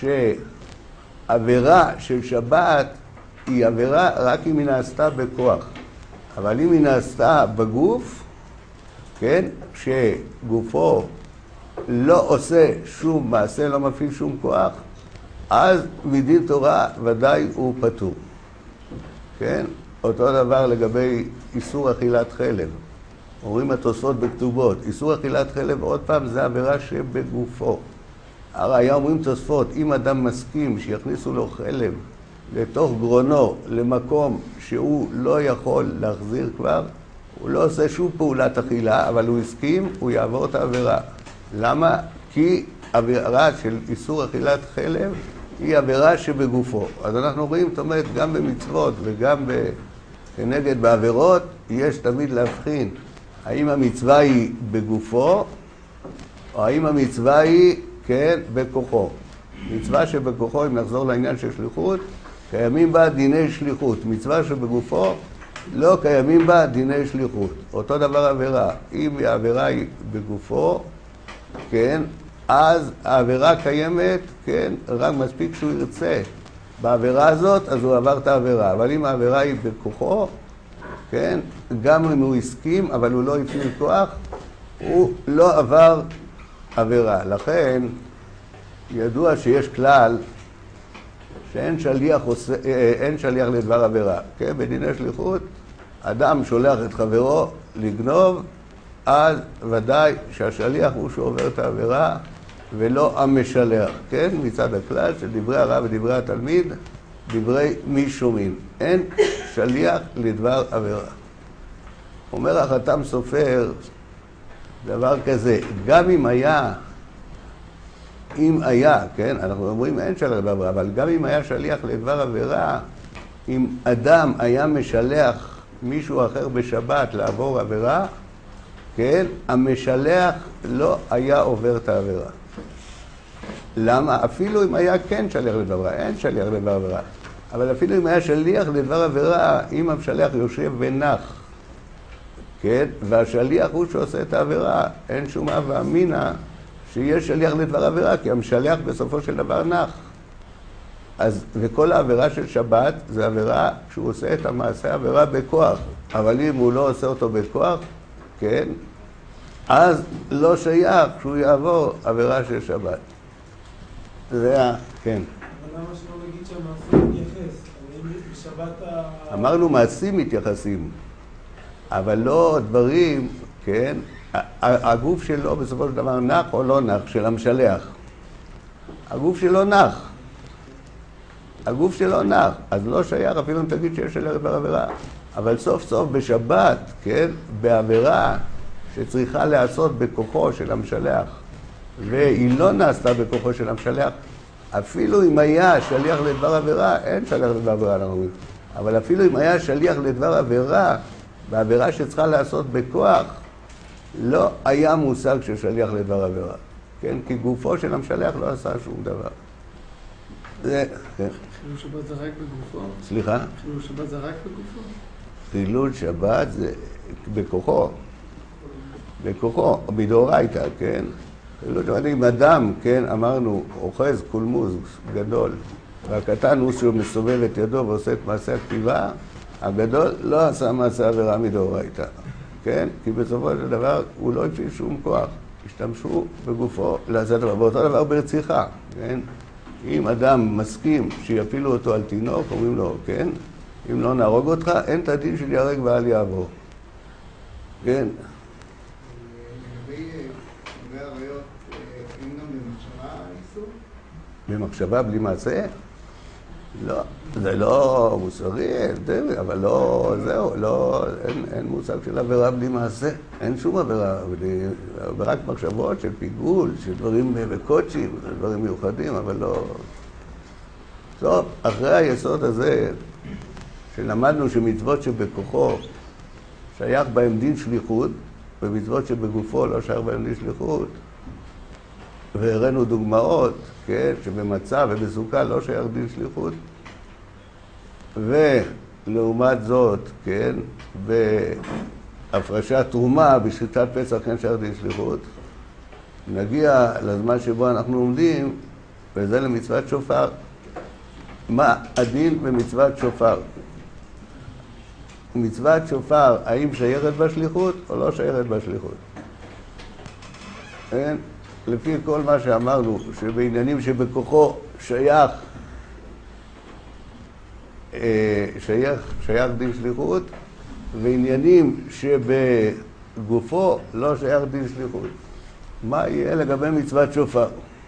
[SPEAKER 1] שעבירה של שבת היא עבירה רק אם היא נעשתה בכוח. אבל אם היא נעשתה בגוף, כן, שגופו לא עושה שום מעשה, לא מפעיל שום כוח, אז מדין תורה ודאי הוא פטור. כן? אותו דבר לגבי איסור אכילת חלב. אומרים התוספות בכתובות, איסור אכילת חלב עוד פעם זה עבירה שבגופו. הרי אומרים תוספות, אם אדם מסכים שיכניסו לו חלב לתוך גרונו למקום שהוא לא יכול להחזיר כבר, הוא לא עושה שום פעולת אכילה, אבל הוא הסכים, הוא יעבור את העבירה. למה? כי עבירה של איסור אכילת חלב היא עבירה שבגופו. אז אנחנו רואים, זאת אומרת, גם במצוות וגם כנגד בעבירות, יש תמיד להבחין האם המצווה היא בגופו או האם המצווה היא, כן, בכוחו. מצווה שבכוחו, אם נחזור לעניין של שליחות, קיימים בה דיני שליחות. מצווה שבגופו, לא קיימים בה דיני שליחות. אותו דבר עבירה. אם העבירה היא בגופו, כן, אז העבירה קיימת, כן, רק מספיק שהוא ירצה. בעבירה הזאת, אז הוא עבר את העבירה. אבל אם העבירה היא בכוחו, כן, גם אם הוא הסכים, אבל הוא לא הפעיל כוח, הוא לא עבר עבירה. לכן, ידוע שיש כלל שאין שליח, אין שליח לדבר עבירה. כן, בדיני שליחות, אדם שולח את חברו לגנוב, אז ודאי שהשליח הוא שעובר את העבירה, ולא המשלח. כן, מצד הכלל של דברי הרב ודברי התלמיד, דברי מי שומעים. אין שליח לדבר עבירה. אומר החתם סופר דבר כזה, גם אם היה, אם היה, כן, אנחנו אומרים אין שליח לדבר עבירה, אבל גם אם היה שליח לדבר עבירה, אם אדם היה משלח מישהו אחר בשבת לעבור עבירה, כן, המשלח לא היה עובר את העבירה. למה? אפילו אם היה כן שליח לדבר עבירה, אין שליח לדבר עבירה, אבל אפילו אם היה שליח לדבר עבירה, אם המשלח יושב ונח, כן, והשליח הוא שעושה את העבירה, אין שום הווה אמינא שיש שליח לדבר עבירה, כי המשלח בסופו של דבר נח. אז, וכל העבירה של שבת זה עבירה כשהוא עושה את המעשה העבירה בכוח, אבל אם הוא לא עושה אותו בכוח, כן, אז לא שייך כשהוא יעבור עבירה של שבת. זה היה, כן.
[SPEAKER 2] אבל למה שלא נגיד שהמעשה מתייחס? בשבת ה...
[SPEAKER 1] אמרנו מעשים מתייחסים, אבל לא דברים, כן, הגוף שלו בסופו של דבר נח או לא נח, של המשלח. הגוף שלו נח. הגוף שלו נח, אז לא שייך אפילו אם תגיד שיש שליח לדבר עבירה. אבל סוף סוף בשבת, כן, בעבירה שצריכה לעשות בכוחו של המשלח, והיא לא נעשתה בכוחו של המשלח, אפילו אם היה שליח לדבר עבירה, אין שליח לדבר עבירה, אנחנו אומרים. אבל אפילו אם היה שליח לדבר עבירה, בעבירה שצריכה לעשות בכוח, לא היה מושג של שליח לדבר עבירה. כן? כי גופו של המשלח לא עשה שום דבר. זה...
[SPEAKER 2] חילול שבת זה רק בגופו?
[SPEAKER 1] סליחה?
[SPEAKER 2] חילול שבת זה רק בגופו?
[SPEAKER 1] חילול שבת זה בכוחו. בכוחו, מדאורייתא, כן? חילול שבת, אם אדם, כן, אמרנו, אוחז קולמוז גדול, והקטן הוא שהוא מסובב את ידו ועושה את מעשה הכתיבה, הגדול לא עשה מעשה עבירה מדאורייתא, כן? כי בסופו של דבר הוא לא הפעיל שום כוח. השתמשו בגופו לעשות דבר. ואותו דבר ברציחה, כן? אם אדם מסכים שיפילו אותו על תינוק, אומרים לו, כן? אם לא נהרוג אותך, אין את הדין של יהרג ואל יעבור. כן?
[SPEAKER 3] לגבי עריות, אין גם במחשבה איסור?
[SPEAKER 1] במחשבה בלי מעשה? לא, זה לא מוסרי, אבל לא, זהו, לא, אין, אין מושג של עבירה בלי מעשה. אין שום עבירה, רק מחשבות של פיגול, של דברים בקודשים, דברים מיוחדים, אבל לא... טוב, אחרי היסוד הזה, שלמדנו שמצוות שבכוחו שייך בהם דין שליחות, ומצוות שבגופו לא שייך בהם דין שליחות, והראינו דוגמאות, כן, שבמצה ובסוכה לא שייך דין שליחות, ולעומת זאת, כן, בהפרשת תרומה, בשחיטת פסח כן שייך דין שליחות, נגיע לזמן שבו אנחנו עומדים, וזה למצוות שופר. מה הדין במצוות שופר? מצוות שופר, האם שייכת בשליחות או לא שייכת בשליחות? כן? לפי כל מה שאמרנו, שבעניינים שבכוחו שייך, שייך, שייך דין שליחות, ועניינים שבגופו לא שייך דין שליחות. מה יהיה לגבי מצוות שופר?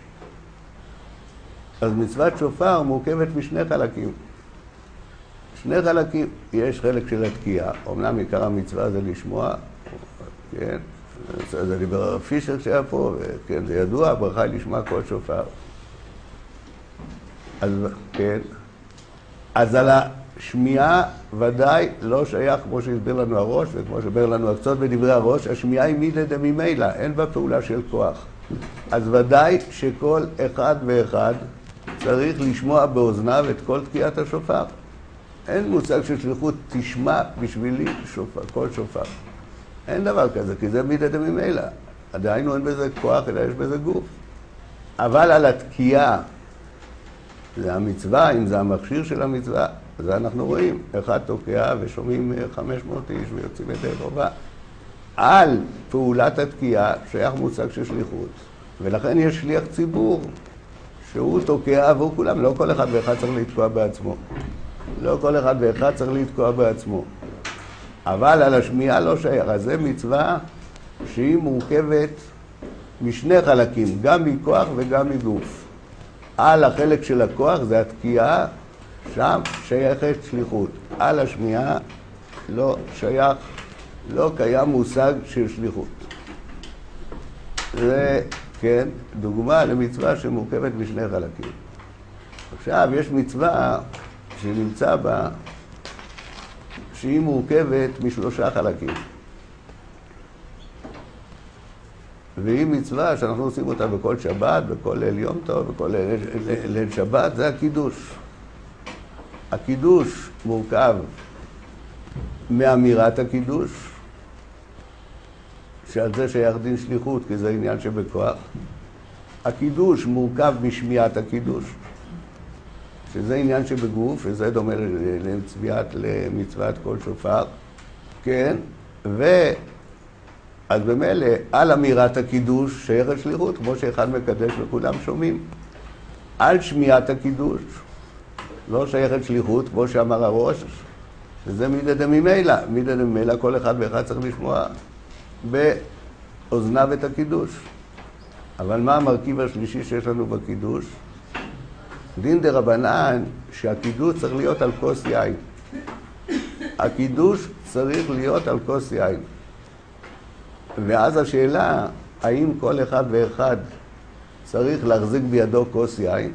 [SPEAKER 1] אז מצוות שופר מורכבת משני חלקים. שני חלקים, יש חלק של התקיעה, אומנם עיקר המצווה זה לשמוע, כן? זה דיבר הרב פישר שהיה פה, וכן, זה ידוע, הברכה היא לשמוע כל שופר. אז, כן. אז על שמיעה ודאי לא שייך כמו שהסביר לנו הראש וכמו שהסביר לנו הקצות בדברי הראש, השמיעה היא מידה דממילא, אין בה פעולה של כוח. אז ודאי שכל אחד ואחד צריך לשמוע באוזניו את כל תקיעת השופר. אין מושג של שליחות תשמע בשבילי שופר, כל שופר. אין דבר כזה, כי זה מידה דממילא. עדיין אין בזה כוח, אלא יש בזה גוף. אבל על התקיעה, זה המצווה, אם זה המכשיר של המצווה, זה אנחנו רואים. אחד תוקע ושומעים חמש מאות איש ויוצאים ידי חובה. על פעולת התקיעה שייך מושג של שליחות. ולכן יש שליח ציבור שהוא תוקע עבור כולם. לא כל אחד ואחד צריך לתקוע בעצמו. לא כל אחד ואחד צריך לתקוע בעצמו. אבל על השמיעה לא שייך. אז זה מצווה שהיא מורכבת משני חלקים, גם מכוח וגם מגוף. על החלק של הכוח זה התקיעה, שם שייכת שליחות. על השמיעה לא שייך, לא קיים מושג של שליחות. זה, כן, דוגמה למצווה שמורכבת משני חלקים. עכשיו, יש מצווה שנמצא בה, שהיא מורכבת משלושה חלקים. והיא מצווה שאנחנו עושים אותה בכל שבת, בכל ליל יום טוב, בכל ליל, ליל שבת, זה הקידוש. הקידוש מורכב מאמירת הקידוש, שעל זה שייך דין שליחות, כי זה עניין שבכוח. הקידוש מורכב משמיעת הקידוש, שזה עניין שבגוף, וזה דומה למצוות, למצוות כל שופר, כן? ו... אז במילא, על אמירת הקידוש שייכת שליחות, כמו שאחד מקדש וכולם שומעים. על שמיעת הקידוש לא שייכת שליחות, כמו שאמר הראש, שזה מידה דממילא. מידה דממילא, כל אחד ואחד צריך לשמוע באוזניו את הקידוש. אבל מה המרכיב השלישי שיש לנו בקידוש? דין דרבנן, שהקידוש צריך להיות על כוס יין. הקידוש צריך להיות על כוס יין. ואז השאלה, האם כל אחד ואחד צריך להחזיק בידו כוס יין,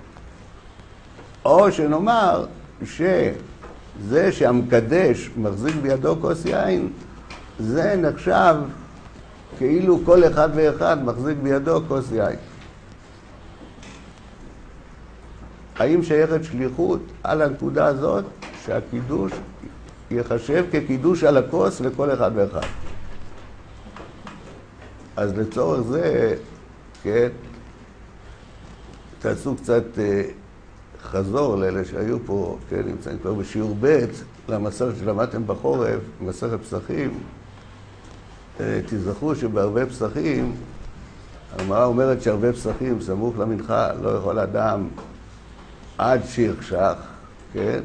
[SPEAKER 1] או שנאמר שזה שהמקדש מחזיק בידו כוס יין, זה נחשב כאילו כל אחד ואחד מחזיק בידו כוס יין. האם שייכת שליחות על הנקודה הזאת שהקידוש יחשב כקידוש על הכוס לכל אחד ואחד? אז לצורך זה, כן, תעשו קצת אה, חזור לאלה שהיו פה, כן, נמצאים כבר בשיעור ב' למסכת שלמדתם בחורף, מסכת פסחים. אה, תזכרו שבערבי פסחים, הגמרא אומרת שערבי פסחים סמוך למנחה לא יכול אדם עד שיחשך, כן?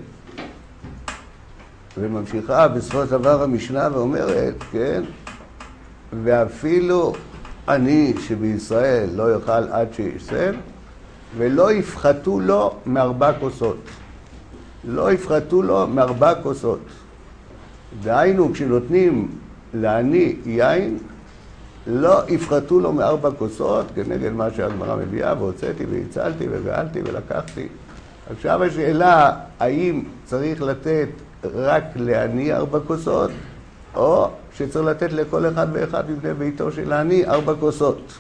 [SPEAKER 1] וממשיכה בסופו של דבר המשנה ואומרת, כן, ואפילו אני שבישראל לא יאכל עד שישם, ולא יפחתו לו מארבע כוסות. לא יפחתו לו מארבע כוסות. דהיינו, כשנותנים לעני יין, לא יפחתו לו מארבע כוסות, כנגד מה שהגמרא מביאה, והוצאתי והצלתי וגאלתי ולקחתי. עכשיו השאלה, האם צריך לתת רק לעני ארבע כוסות, או שצריך לתת לכל אחד ואחד מבני ביתו של העני ארבע כוסות.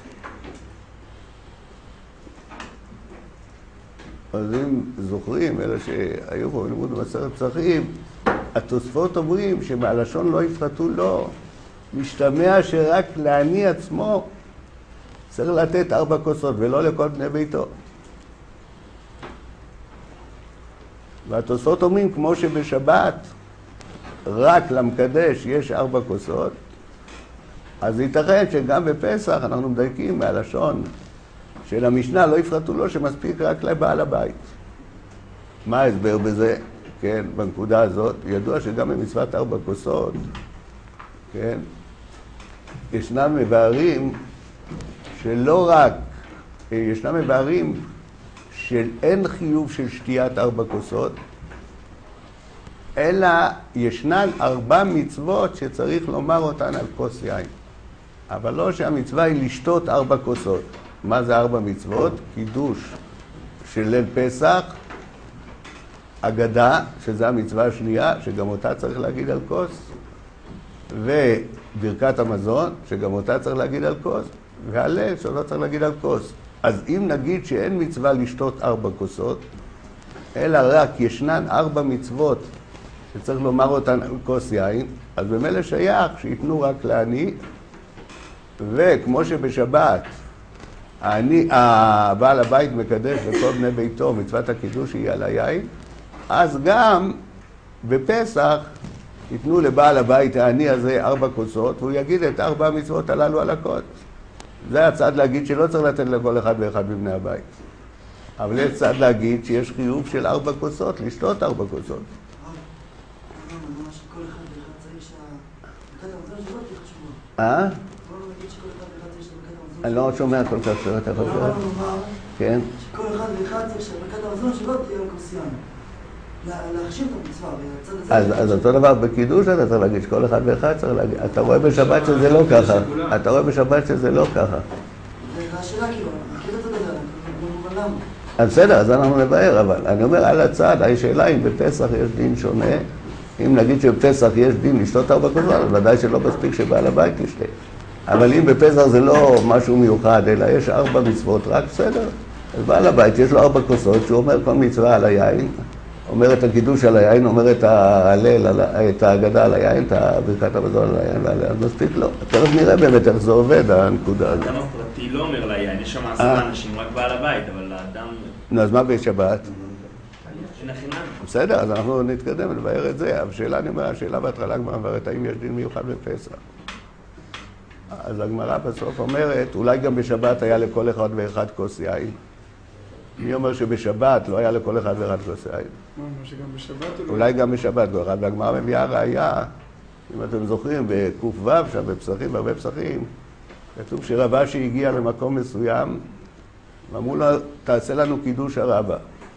[SPEAKER 1] אז אם זוכרים, אלה שהיו פה בלימוד במסכת פסחים, התוספות אומרים שמהלשון לא יפחתו לו, משתמע שרק לעני עצמו צריך לתת ארבע כוסות ולא לכל בני ביתו. והתוספות אומרים כמו שבשבת רק למקדש יש ארבע כוסות, אז ייתכן שגם בפסח אנחנו מדייקים מהלשון של המשנה לא יפחתו לו שמספיק רק לבעל הבית. מה ההסבר בזה? כן, בנקודה הזאת, ידוע שגם במצוות ארבע כוסות, כן, ישנם מבארים שלא רק, ישנם מבארים של אין חיוב של שתיית ארבע כוסות, אלא ישנן ארבע מצוות שצריך לומר אותן על כוס יין. אבל לא שהמצווה היא לשתות ארבע כוסות. מה זה ארבע מצוות? קידוש של ליל פסח, אגדה, שזו המצווה השנייה, שגם אותה צריך להגיד על כוס, וברכת המזון, שגם אותה צריך להגיד על כוס, והלל, שאותו צריך להגיד על כוס. אז אם נגיד שאין מצווה לשתות ארבע כוסות, אלא רק ישנן ארבע מצוות שצריך לומר אותן כוס יין, אז במילא שייך שיתנו רק לעני, וכמו שבשבת העני, הבעל הבית מקדש לכל בני ביתו מצוות הקידוש היא על היין, אז גם בפסח ייתנו לבעל הבית העני הזה ארבע כוסות, והוא יגיד את ארבע המצוות הללו על הכוס. זה הצד להגיד שלא צריך לתת לכל אחד ואחד מבני הבית. אבל יש צד להגיד שיש חיוב של ארבע כוסות, לשתות ארבע כוסות. אה? אני לא שומע כל כך שאתה יכול לדעת. כן?
[SPEAKER 4] שכל אחד ואחד צריך שברכת המזון שלו תהיה כוס יין. להכשיר את המצווה.
[SPEAKER 1] אז אותו דבר בקידוש אתה צריך להגיד שכל אחד ואחד צריך להגיד. אתה רואה בשבת שזה לא ככה. אתה רואה בשבת שזה לא ככה.
[SPEAKER 4] זה השאלה כאילו, מכיר את זה בזה, במובן למה.
[SPEAKER 1] אז בסדר, אז אנחנו נבהר, אבל אני אומר על הצד, השאלה אם בפסח יש דין שונה, אם נגיד שבפסח יש דין לשתות ארבע כוסות, אז ודאי שלא מספיק שבעל הבית ישתה. אבל אם בפסח זה לא משהו מיוחד, אלא יש ארבע מצוות, רק בסדר. אז בעל הבית יש לו ארבע כוסות, שהוא אומר כל מצווה על היין, אומר את הקידוש על היין, אומר את ההלל, את ההגדה על היין, את ברכת המזון על היין, אז מספיק לא. תכף נראה באמת איך זה עובד, הנקודה הזאת.
[SPEAKER 5] האדם הפרטי לא אומר ליין, יש שם עשרה אנשים, רק בעל הבית, אבל האדם...
[SPEAKER 1] נו, אז מה בשבת?
[SPEAKER 5] אין החינם.
[SPEAKER 1] בסדר, אז אנחנו נתקדם ונבהר את זה. השאלה, אני אומר, השאלה בהתחלה הגמרא מבארת, האם יש דין מיוחד בפסח? אז הגמרא בסוף אומרת, אולי גם בשבת היה לכל אחד ואחד כוס יין. מי אומר שבשבת לא היה לכל אחד ואחד כוס יין?
[SPEAKER 2] שגם בשבת
[SPEAKER 1] אולי גם בשבת כל אחד. והגמרא מביאה ראיה, אם אתם זוכרים, בק"ו שם בפסחים, בהרבה פסחים, כתוב שרב אשי הגיע למקום מסוים, ואמרו לו, תעשה לנו קידוש הרבה.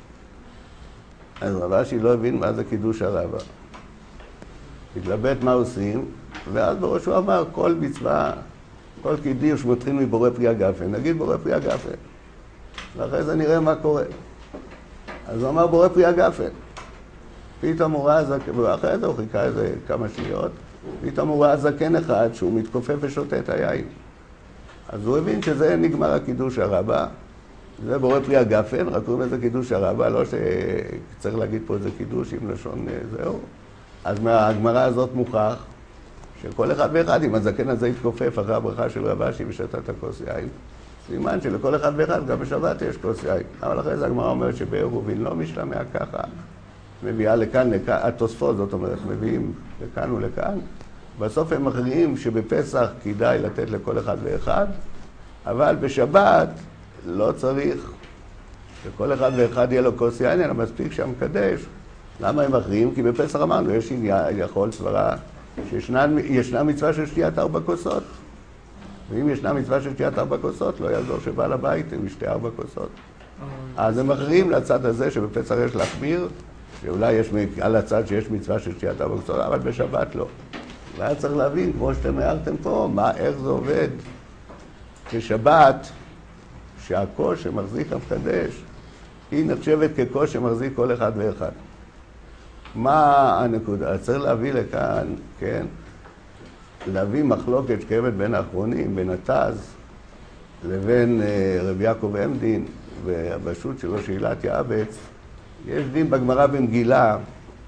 [SPEAKER 1] אז רב אשי לא הבין מה זה קידוש הרבה. התלבט מה עושים, ואז בראש הוא אמר, כל מצווה, כל קידוש מתחיל מבורא פרי הגפן. נגיד בורא פרי הגפן. ואחרי זה נראה מה קורה. אז הוא אמר בורא פרי הגפן. פתאום הוא ראה זקן, ואחרי זה הוא חיכה איזה כמה שניות, פתאום הוא ראה זקן אחד שהוא מתכופף ושותה את היין. אז הוא הבין שזה נגמר הקידוש הרבה, זה בורא פרי הגפן, רק קוראים לזה קידוש הרבה, לא שצריך להגיד פה איזה קידוש עם לשון זהו. אז מהגמרא הזאת מוכח שכל אחד ואחד, אם הזקן הזה יתכופף אחרי הברכה של רב אשי ושתה את הכוס יין, סימן שלכל אחד ואחד גם בשבת יש כוס יין. אבל אחרי זה הגמרא אומרת שבעירובין לא משתמע ככה, מביאה לכאן, לכאן, התוספות זאת אומרת, מביאים לכאן ולכאן. בסוף הם מכריעים שבפסח כדאי לתת לכל אחד ואחד, אבל בשבת לא צריך שכל אחד ואחד יהיה לו כוס יין, אלא מספיק שהמקדש. למה הם מכריעים? כי בפסח אמרנו, יש יכול סברה שישנה מצווה של שתיית ארבע כוסות. ואם ישנה מצווה של שתיית ארבע כוסות, לא יעזור שבעל הבית הוא ישתה ארבע כוסות. אז הם מכריעים לצד הזה שבפסח יש להחמיר, שאולי יש על הצד שיש מצווה של שתיית ארבע כוסות, אבל בשבת לא. והיה צריך להבין, כמו שאתם הערתם פה, מה, איך זה עובד. כשבת, שהכוס שמחזיק המקדש, היא נחשבת ככוס שמחזיק כל אחד ואחד. מה הנקודה? צריך להביא לכאן, כן? להביא מחלוקת שקיימת בין האחרונים, בין התז לבין רבי יעקב עמדין והבשות שלו שאילת יעבץ. יש דין בגמרא במגילה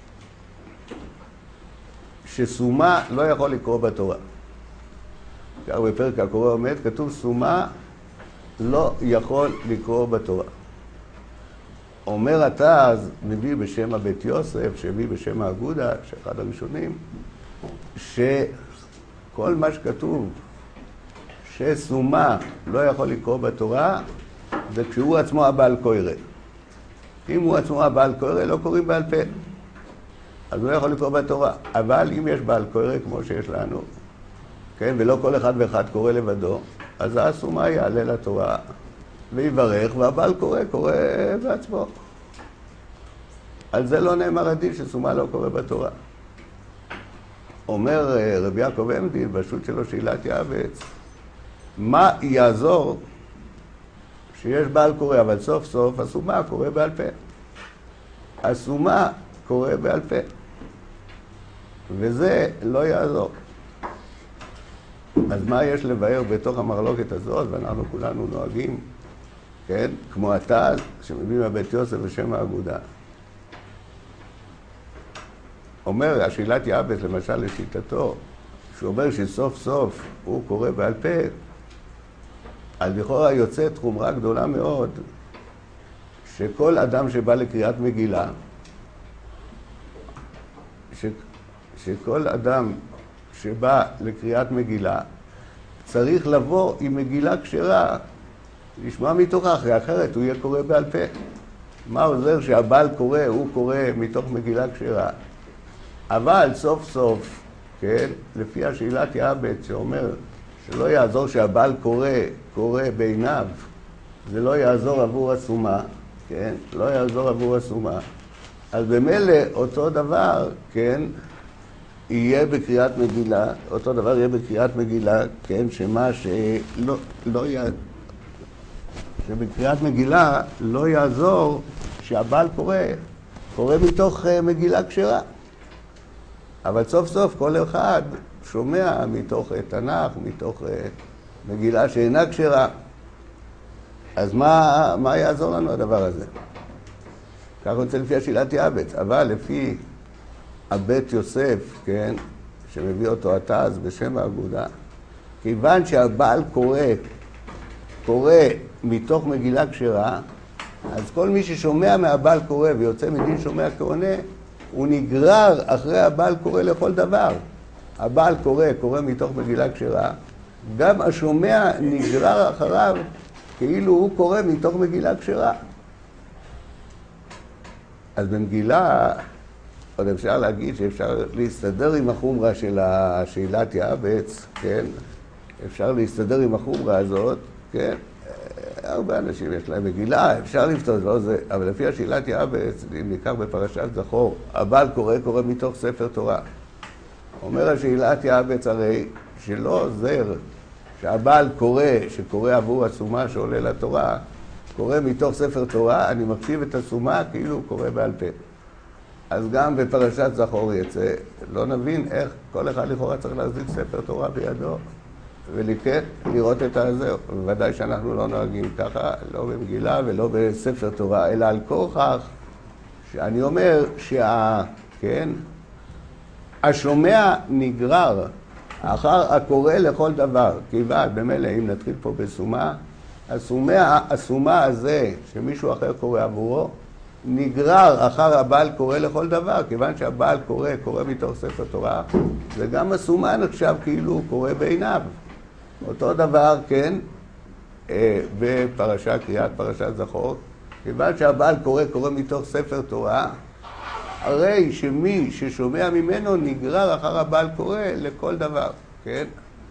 [SPEAKER 1] שסומה לא יכול לקרוא בתורה. כך בפרק הקורא עומד, כתוב סומה לא יכול לקרוא בתורה. אומר התז, מביא בשם הבית יוסף, שהביא בשם האגודה, שאחד הראשונים, שכל מה שכתוב שסומה לא יכול לקרוא בתורה, זה כשהוא עצמו הבעל קורא. אם הוא עצמו הבעל קורא, לא קוראים בעל פה. אז הוא לא יכול לקרוא בתורה. אבל אם יש בעל קורא כמו שיש לנו, כן, ולא כל אחד ואחד קורא לבדו, אז הסומה יעלה לתורה ויברך, והבעל קורא, קורא בעצמו. על זה לא נאמר הדין שסומה לא קורא בתורה. אומר רבי יעקב עמדין, בשו"ת שלו שאילת יעבץ, מה יעזור שיש בעל קורא, אבל סוף סוף הסומה קורא בעל פה. הסומה קורא בעל פה. וזה לא יעזור. אז מה יש לבאר בתוך המחלוקת הזאת, ואנחנו כולנו נוהגים, כן? כמו התז שמביא מהבית יוסף בשם האגודה. אומר, השאלת יעבץ למשל לשיטתו, שהוא אומר שסוף סוף הוא קורא בעל פה, אז לכאורה יוצאת חומרה גדולה מאוד, שכל אדם שבא לקריאת מגילה, ש... שכל אדם שבא לקריאת מגילה, צריך לבוא עם מגילה כשרה, לשמוע מתוכה, אחרי אחרת הוא יהיה קורא בעל פה. מה עוזר שהבעל קורא, הוא קורא מתוך מגילה כשרה. אבל סוף סוף, כן, לפי השאלת יעבץ שאומר שלא יעזור שהבעל קורא, קורא בעיניו, זה לא יעזור עבור הסומה, כן, לא יעזור עבור הסומה. אז במילא אותו דבר, כן, יהיה בקריאת מגילה, אותו דבר יהיה בקריאת מגילה, כן, שמה שלא, לא י... שבקריאת מגילה לא יעזור שהבעל קורא, קורא מתוך מגילה כשרה. אבל סוף סוף כל אחד שומע מתוך תנ"ך, מתוך מגילה שאינה כשרה. אז מה, מה יעזור לנו הדבר הזה? כך רוצה לפי השאלת יעבץ, אבל לפי הבית יוסף, כן, שמביא אותו התז בשם האגודה, כיוון שהבעל קורא, קורא מתוך מגילה כשרה, אז כל מי ששומע מהבעל קורא ויוצא מדין שומע כעונה, הוא נגרר אחרי הבעל קורא לכל דבר. הבעל קורא, קורא מתוך מגילה כשרה, גם השומע נגרר אחריו כאילו הוא קורא מתוך מגילה כשרה. אז במגילה עוד אפשר להגיד שאפשר להסתדר עם החומרה של השאלת יעבץ, כן? אפשר להסתדר עם החומרה הזאת, כן? הרבה אנשים יש להם מגילה, אפשר לפתור את זה, אבל לפי השאלת יעבץ, אם ניקח בפרשת זכור, הבעל קורא, קורא מתוך ספר תורה. אומר השאלת יעבץ הרי שלא עוזר שהבעל קורא, שקורא עבור הסומה שעולה לתורה, קורא מתוך ספר תורה, אני מקשיב את הסומה כאילו הוא קורא בעל פה. אז גם בפרשת זכור יצא, לא נבין איך כל אחד לכאורה צריך להחזיק ספר תורה בידו ולקט, לראות את הזה. בוודאי שאנחנו לא נוהגים ככה, לא במגילה ולא בספר תורה, אלא על כוכך שאני אומר שה, כן, השומע נגרר אחר הקורא לכל דבר. כיוון, במילא, אם נתחיל פה בסומה, הסומה, הסומה הזה שמישהו אחר קורא עבורו, נגרר אחר הבעל קורא לכל דבר, כיוון שהבעל קורא, קורא מתוך ספר תורה, וגם הסומה נחשב כאילו הוא קורא בעיניו. אותו דבר, כן, בפרשה, קריאת פרשת זכור, כיוון שהבעל קורא, קורא מתוך ספר תורה, הרי שמי ששומע ממנו נגרר אחר הבעל קורא לכל דבר, כן?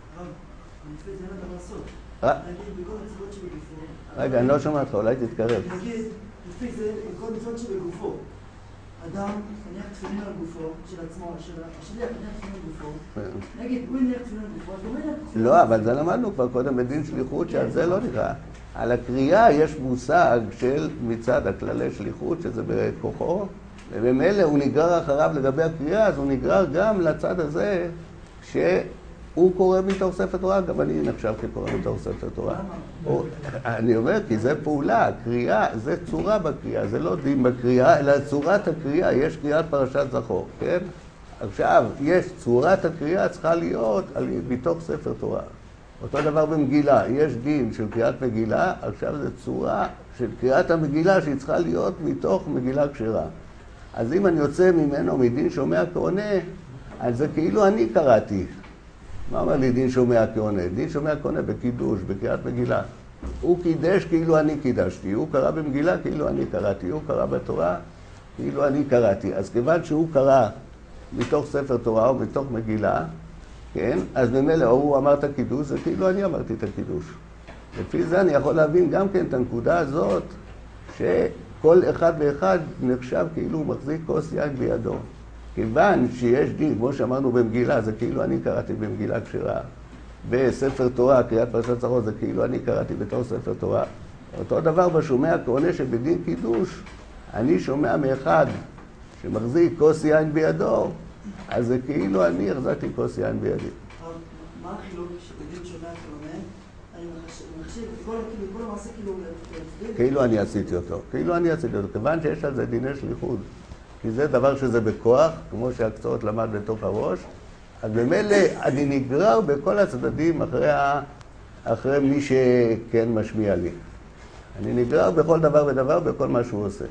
[SPEAKER 1] רגע, אני לא שומע אותך, אולי תתקרב.
[SPEAKER 4] נגיד, לפי זה, כל מצוות שבגופו. אדם הניח תפילין על גופו, של עצמו, השליח הניח תפילין על גופו. נגיד, הוא הניח תפילין על גופו, אז הוא הניח תפילין.
[SPEAKER 1] לא, אבל זה למדנו כבר קודם בדין שליחות, שעל זה לא נקרא. על הקריאה יש מושג של מצד הכללי שליחות, שזה בכוחו, ובמילא הוא נגרר אחריו לגבי הקריאה, אז הוא נגרר גם לצד הזה, שהוא קורא מתוך ספר תורה, גם אני נחשב כקורא מתוך ספר תורה. אני אומר, כי זה פעולה, קריאה, זה צורה בקריאה, זה לא דין בקריאה, אלא צורת הקריאה, יש קריאת פרשת זכור, כן? עכשיו, יש צורת הקריאה צריכה להיות מתוך ספר תורה. אותו דבר במגילה, יש דין של קריאת מגילה, עכשיו זה צורה של קריאת המגילה שהיא צריכה להיות מתוך מגילה כשרה. אז אם אני יוצא ממנו מדין שומע כעונה, אז זה כאילו אני קראתי. מה אומר לי דין שומע כעונה? דין שומע כעונה בקידוש, בקריאת מגילה. הוא קידש כאילו אני קידשתי, הוא קרא במגילה כאילו אני קראתי, הוא קרא בתורה כאילו אני קראתי. אז כיוון שהוא קרא מתוך ספר תורה או מתוך מגילה, כן? אז במילא, או הוא אמר את הקידוש, זה כאילו אני אמרתי את הקידוש. לפי זה אני יכול להבין גם כן את הנקודה הזאת, שכל אחד ואחד נחשב כאילו הוא מחזיק כוס יין בידו. כיוון שיש דין, כמו שאמרנו במגילה, זה כאילו אני קראתי במגילה כשרה. בספר תורה, קריאת פרשת זכור, זה כאילו אני קראתי בתור ספר תורה. אותו דבר בשומע כעונה שבדין קידוש, אני שומע מאחד שמחזיק כוס יין בידו, אז זה כאילו אני החזקתי כוס יין בידי.
[SPEAKER 4] מה החילוק שבדין שומע כעונה? אני מחשיב את כל המעשה כאילו...
[SPEAKER 1] כאילו אני עשיתי אותו, כאילו אני עשיתי אותו, כיוון שיש על זה דיני שליחות. כי זה דבר שזה בכוח, כמו שהקצועות למד בתוך הראש, אז במילא אני נגרר בכל הצדדים אחרי, ה... אחרי מי שכן משמיע לי. אני נגרר בכל דבר ודבר, בכל מה שהוא עושה.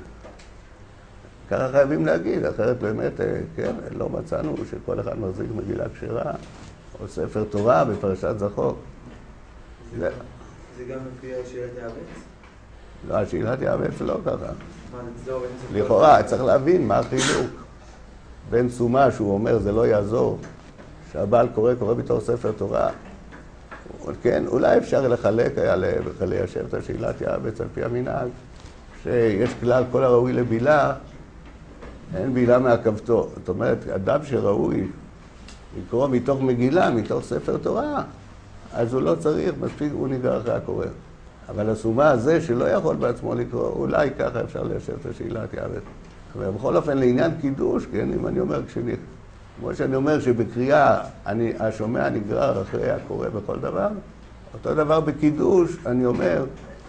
[SPEAKER 1] ככה חייבים להגיד, אחרת באמת, כן, לא מצאנו שכל אחד מחזיק מגילה כשרה, או ספר תורה בפרשת זכור.
[SPEAKER 6] זה, זה גם לפי שאלת יעבץ?
[SPEAKER 1] לא, שאלת יעבץ לא ככה. לכאורה, צריך להבין מה החילוק. בין סומה שהוא אומר זה לא יעזור, שהבעל קורא, קורא בתור ספר תורה. כן, אולי אפשר לחלק, היה ליישב את השאלת יעבץ על פי המנהג, שיש כלל כל הראוי לבילה, אין בילה מעכבתו. זאת אומרת, אדם שראוי לקרוא מתוך מגילה, מתוך ספר תורה, אז הוא לא צריך, מספיק הוא ניגר אחרי הקורא. אבל הסומה הזה שלא יכול בעצמו לקרוא, אולי ככה אפשר ליישב את השאלת יעבץ. אבל בכל אופן לעניין קידוש, כן, אם אני אומר כשאני, כמו שאני אומר שבקריאה אני, השומע נגרר אחרי הקורא בכל דבר, אותו דבר בקידוש, אני אומר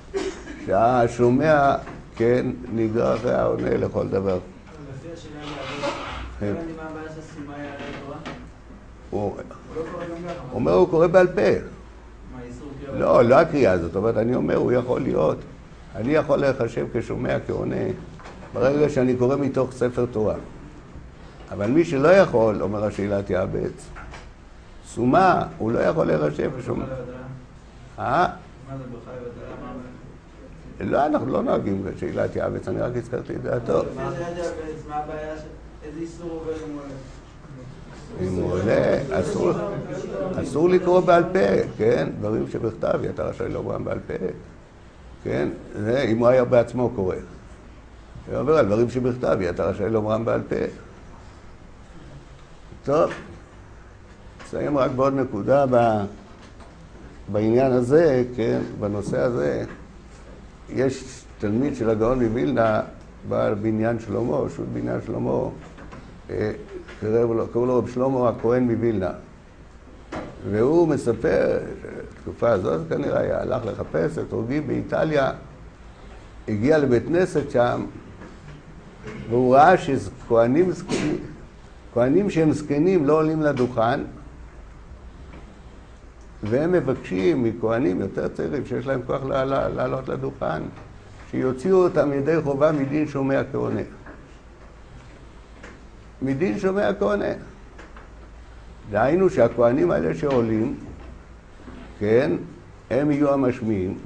[SPEAKER 1] שהשומע, כן, נגרר אחרי העונה לכל דבר.
[SPEAKER 6] לפי השאלה יעבץ, לא יודעים מה הבעיה שהסומה יעלה לתורה?
[SPEAKER 1] הוא
[SPEAKER 6] לא קורא גם ככה.
[SPEAKER 1] הוא אומר, הוא קורא בעל פה.
[SPEAKER 6] מה, איסור קריאה?
[SPEAKER 1] לא, לא הקריאה הזאת, זאת אומרת, אני אומר, הוא יכול להיות, אני יכול לחשב כשומע, כעונה, ברגע שאני קורא מתוך ספר תורה. אבל מי שלא יכול, אומר השאלת יעבץ, סומה, הוא לא יכול להירשם כשומע. אה?
[SPEAKER 6] מה זה ברכה לבטלה?
[SPEAKER 1] לא, אנחנו לא נוהגים בשאלת יעבץ, אני רק הזכרתי את דעתו.
[SPEAKER 6] מה הבעיה? איזה איסור עובר אם הוא עולה?
[SPEAKER 1] אם הוא עולה, אסור, אסור לקרוא בעל פה, כן? דברים שבכתב, אתה רשאי לומרם בעל פה, כן? זה אם הוא היה בעצמו קורא. הוא אומר על דברים שבכתב, אתה רשאי לומרם בעל פה. טוב, נסיים רק בעוד נקודה ב... בעניין הזה, כן? בנושא הזה, יש תלמיד של הגאון מווילנה, בעל בניין שלמה, שו"ת בניין שלמה, קראו לו רב שלמה הכהן מווילנה. והוא מספר, בתקופה הזאת כנראה היה, הלך לחפש את רבי באיטליה, הגיע לבית כנסת שם, והוא ראה שכהנים זקנים, כהנים שהם זקנים לא עולים לדוכן, והם מבקשים מכהנים יותר צעירים שיש להם כוח לעלות לדוכן, שיוציאו אותם ידי חובה מדין שומע כהונה. מדין שומע כהונה. דהיינו שהכהנים האלה שעולים, כן, הם יהיו המשמיעים,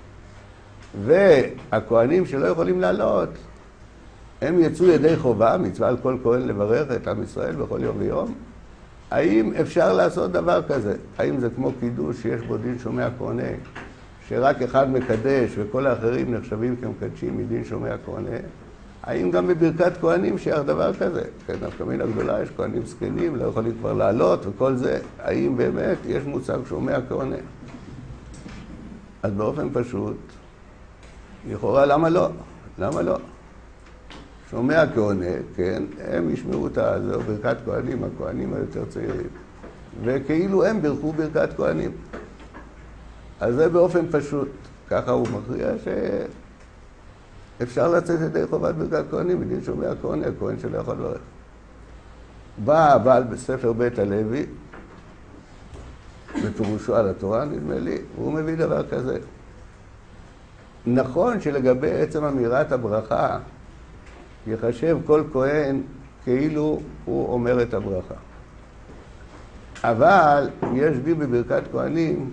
[SPEAKER 1] והכהנים שלא יכולים לעלות, הם יצאו ידי חובה, מצווה על כל כהן לברך את עם ישראל בכל יום ויום. האם אפשר לעשות דבר כזה? האם זה כמו קידוש שיש בו דין שומע כהונה, שרק אחד מקדש וכל האחרים נחשבים כמקדשים מדין שומע כהונה? האם גם בברכת כהנים שייך דבר כזה? כן, נפקא מינה גדולה, יש כהנים זקנים, לא יכולים כבר לעלות וכל זה. האם באמת יש מושג שומע כהונה? אז באופן פשוט, לכאורה למה לא? למה לא? שומע כהונה, כן, הם ישמעו את זה, ברכת כהנים, הכהנים היותר צעירים, וכאילו הם ברכו ברכת כהנים. אז זה באופן פשוט, ככה הוא מכריע שאפשר לצאת ידי חובת ברכת כהנים, מדין שומע כהונה, כהן שלא יכול לברך. בא הבעל בספר בית הלוי, בפירושו על התורה נדמה לי, והוא מביא דבר כזה. נכון שלגבי עצם אמירת הברכה, יחשב כל כהן כאילו הוא אומר את הברכה. אבל יש דין בברכת כהנים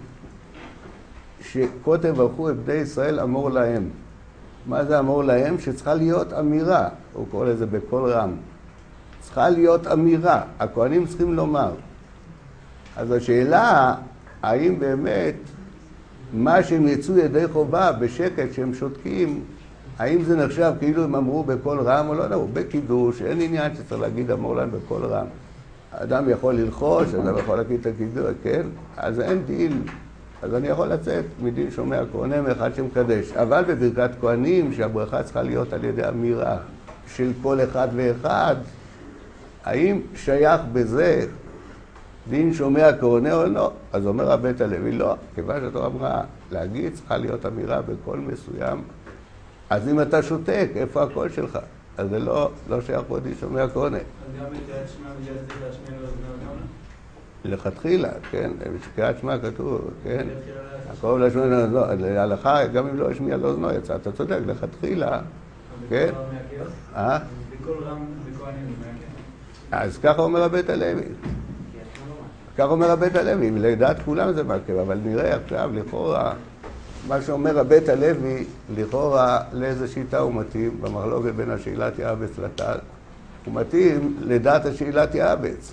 [SPEAKER 1] שכותב ברכו את בני ישראל אמור להם. מה זה אמור להם? שצריכה להיות אמירה, הוא קורא לזה בקול רם. צריכה להיות אמירה, הכהנים צריכים לומר. אז השאלה, האם באמת מה שהם יצאו ידי חובה בשקט שהם שותקים, האם זה נחשב כאילו הם אמרו בקול רם או לא? לא, בקידוש, אין עניין שצריך להגיד אמור להם בקול רם. האדם יכול ללחוש, אדם יכול להגיד את הקידוש, כן? אז אין דין אז אני יכול לצאת מדין שומע כהונה מאחד שמקדש. אבל בברכת כהנים, שהברכה צריכה להיות על ידי אמירה של כל אחד ואחד, האם שייך בזה דין שומע כהונה או לא? אז אומר הבית הלוי, לא. כיוון שהתורה אמרה, להגיד צריכה להיות אמירה בקול מסוים. אז אם אתה שותק, איפה הקול שלך? אז זה לא, לא שייך פה דין שומע כהונה.
[SPEAKER 6] אז גם בקריאת שמע בגלל זה להשמיע לאוזניו גם לא?
[SPEAKER 1] לכתחילה, כן, בקריאת שמע כתוב, כן, הקרוב להשמיע לאוזנו, להלכה, גם אם לא השמיע לאוזנו יצא, אתה צודק, לכתחילה, כן, אה?
[SPEAKER 6] בכל רם בכהנים,
[SPEAKER 1] אז ככה אומר הבית הלוי, ככה אומר הבית הלוי, לדעת כולם זה מעכב, אבל נראה עכשיו, לכאורה, מה שאומר הבית הלוי, לכאורה לאיזה שיטה הוא מתאים, במחלוקת בין השאלת יעבץ לטל, הוא מתאים לדעת השאלת יעבץ.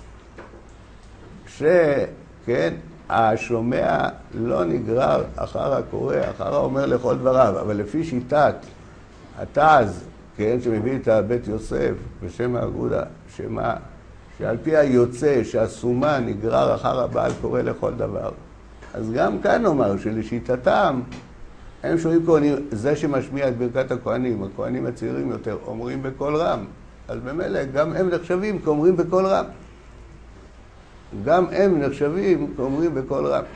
[SPEAKER 1] שכן, השומע לא נגרר אחר הקורא, אחר האומר לכל דבריו, אבל לפי שיטת התז, כן, שמביא את בית יוסף בשם האגודה, שמה, שעל פי היוצא שהסומה נגרר אחר הבעל קורא לכל דבר. אז גם כאן נאמר שלשיטתם, הם שומעים כהנים, זה שמשמיע את ברכת הכהנים, הכהנים הצעירים יותר, אומרים בקול רם, אז במילא גם הם נחשבים כאומרים בקול רם. גם הם נחשבים כאומרים בקול רם.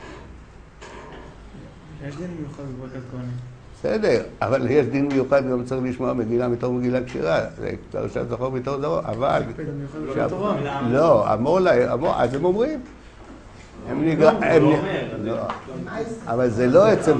[SPEAKER 6] יש דין מיוחד בברכת כהנים.
[SPEAKER 1] בסדר, אבל יש דין מיוחד גם צריך לשמוע מגילה מתור מגילה כשרה. זה פרשת זכור מתור זרוע, אבל... לא, אמור להם, אז הם אומרים. הם נגרע... אבל זה לא עצם...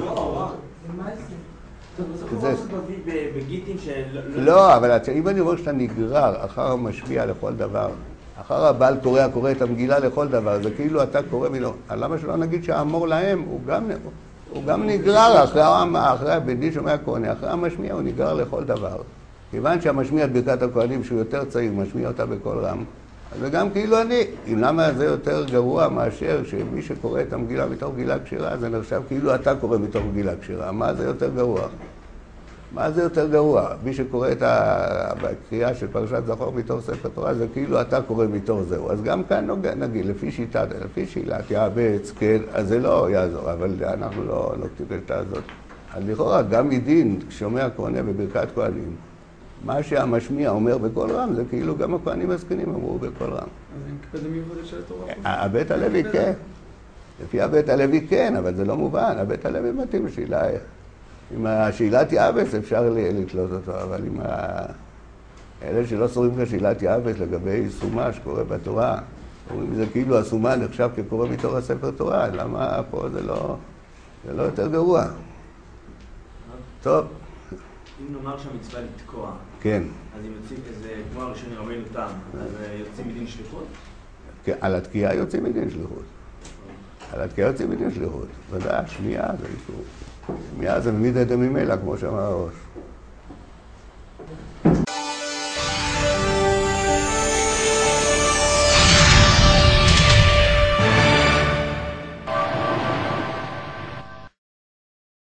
[SPEAKER 1] לא, אבל אם אני אומר שאתה נגרר אחר המשמיע לכל דבר, אחר הבעל קורא, קורא את המגילה לכל דבר, זה כאילו אתה קורא מינו. למה שלא נגיד שהאמור להם הוא גם, הוא גם נגרר אחרי, אחרי הבדין שומע כהונה, אחרי המשמיע הוא נגרר לכל דבר. כיוון שהמשמיע את ברכת הכהנים שהוא יותר צעיר, משמיע אותה בכל רם, אז זה גם כאילו אני. אם למה זה יותר גרוע מאשר שמי שקורא את המגילה מתוך מגילה כשרה, זה נחשב כאילו אתה קורא מתוך מגילה כשרה. מה זה יותר גרוע? מה זה יותר גרוע? מי שקורא את הקריאה של פרשת זכור מתוך ספר תורה, זה כאילו אתה קורא מתוך זהו. אז גם כאן נגיד, לפי שיטת, לפי שאלת יעבץ, כן, אז זה לא יעזור, אבל אנחנו לא נוקטים את השיטה הזאת. אז לכאורה, גם מדין שומע כהונה בברכת כהנים, מה שהמשמיע אומר בקול רם, זה כאילו גם הכהנים הזקנים אמרו בקול רם.
[SPEAKER 6] אז הם קפדם מיוחדת של התורה.
[SPEAKER 1] הבית הלוי כן. לפי הבית הלוי כן, אבל זה לא מובן. הבית הלוי מתאים לשאלה. עם השאלת יעבץ אפשר לתלות אותו, אבל עם אלה שלא סורים כשאלת יעבץ לגבי סומה שקורה בתורה, אומרים זה כאילו הסומה נחשב כקורא מתוך הספר תורה, למה פה זה לא, זה לא יותר גרוע. טוב.
[SPEAKER 5] אם נאמר שהמצווה לתקוע,
[SPEAKER 1] כן.
[SPEAKER 5] אז אם יוצאים איזה, כמו הראשון רבינו תם, אז יוצאים מדין שליחות?
[SPEAKER 1] כן, על התקיעה יוצאים מדין שליחות. על התקיעה יוצאים מדין שליחות. ודאי, שמיעה זה איסור. שמיעה זה ממית את ממילא, כמו שאמר הראש.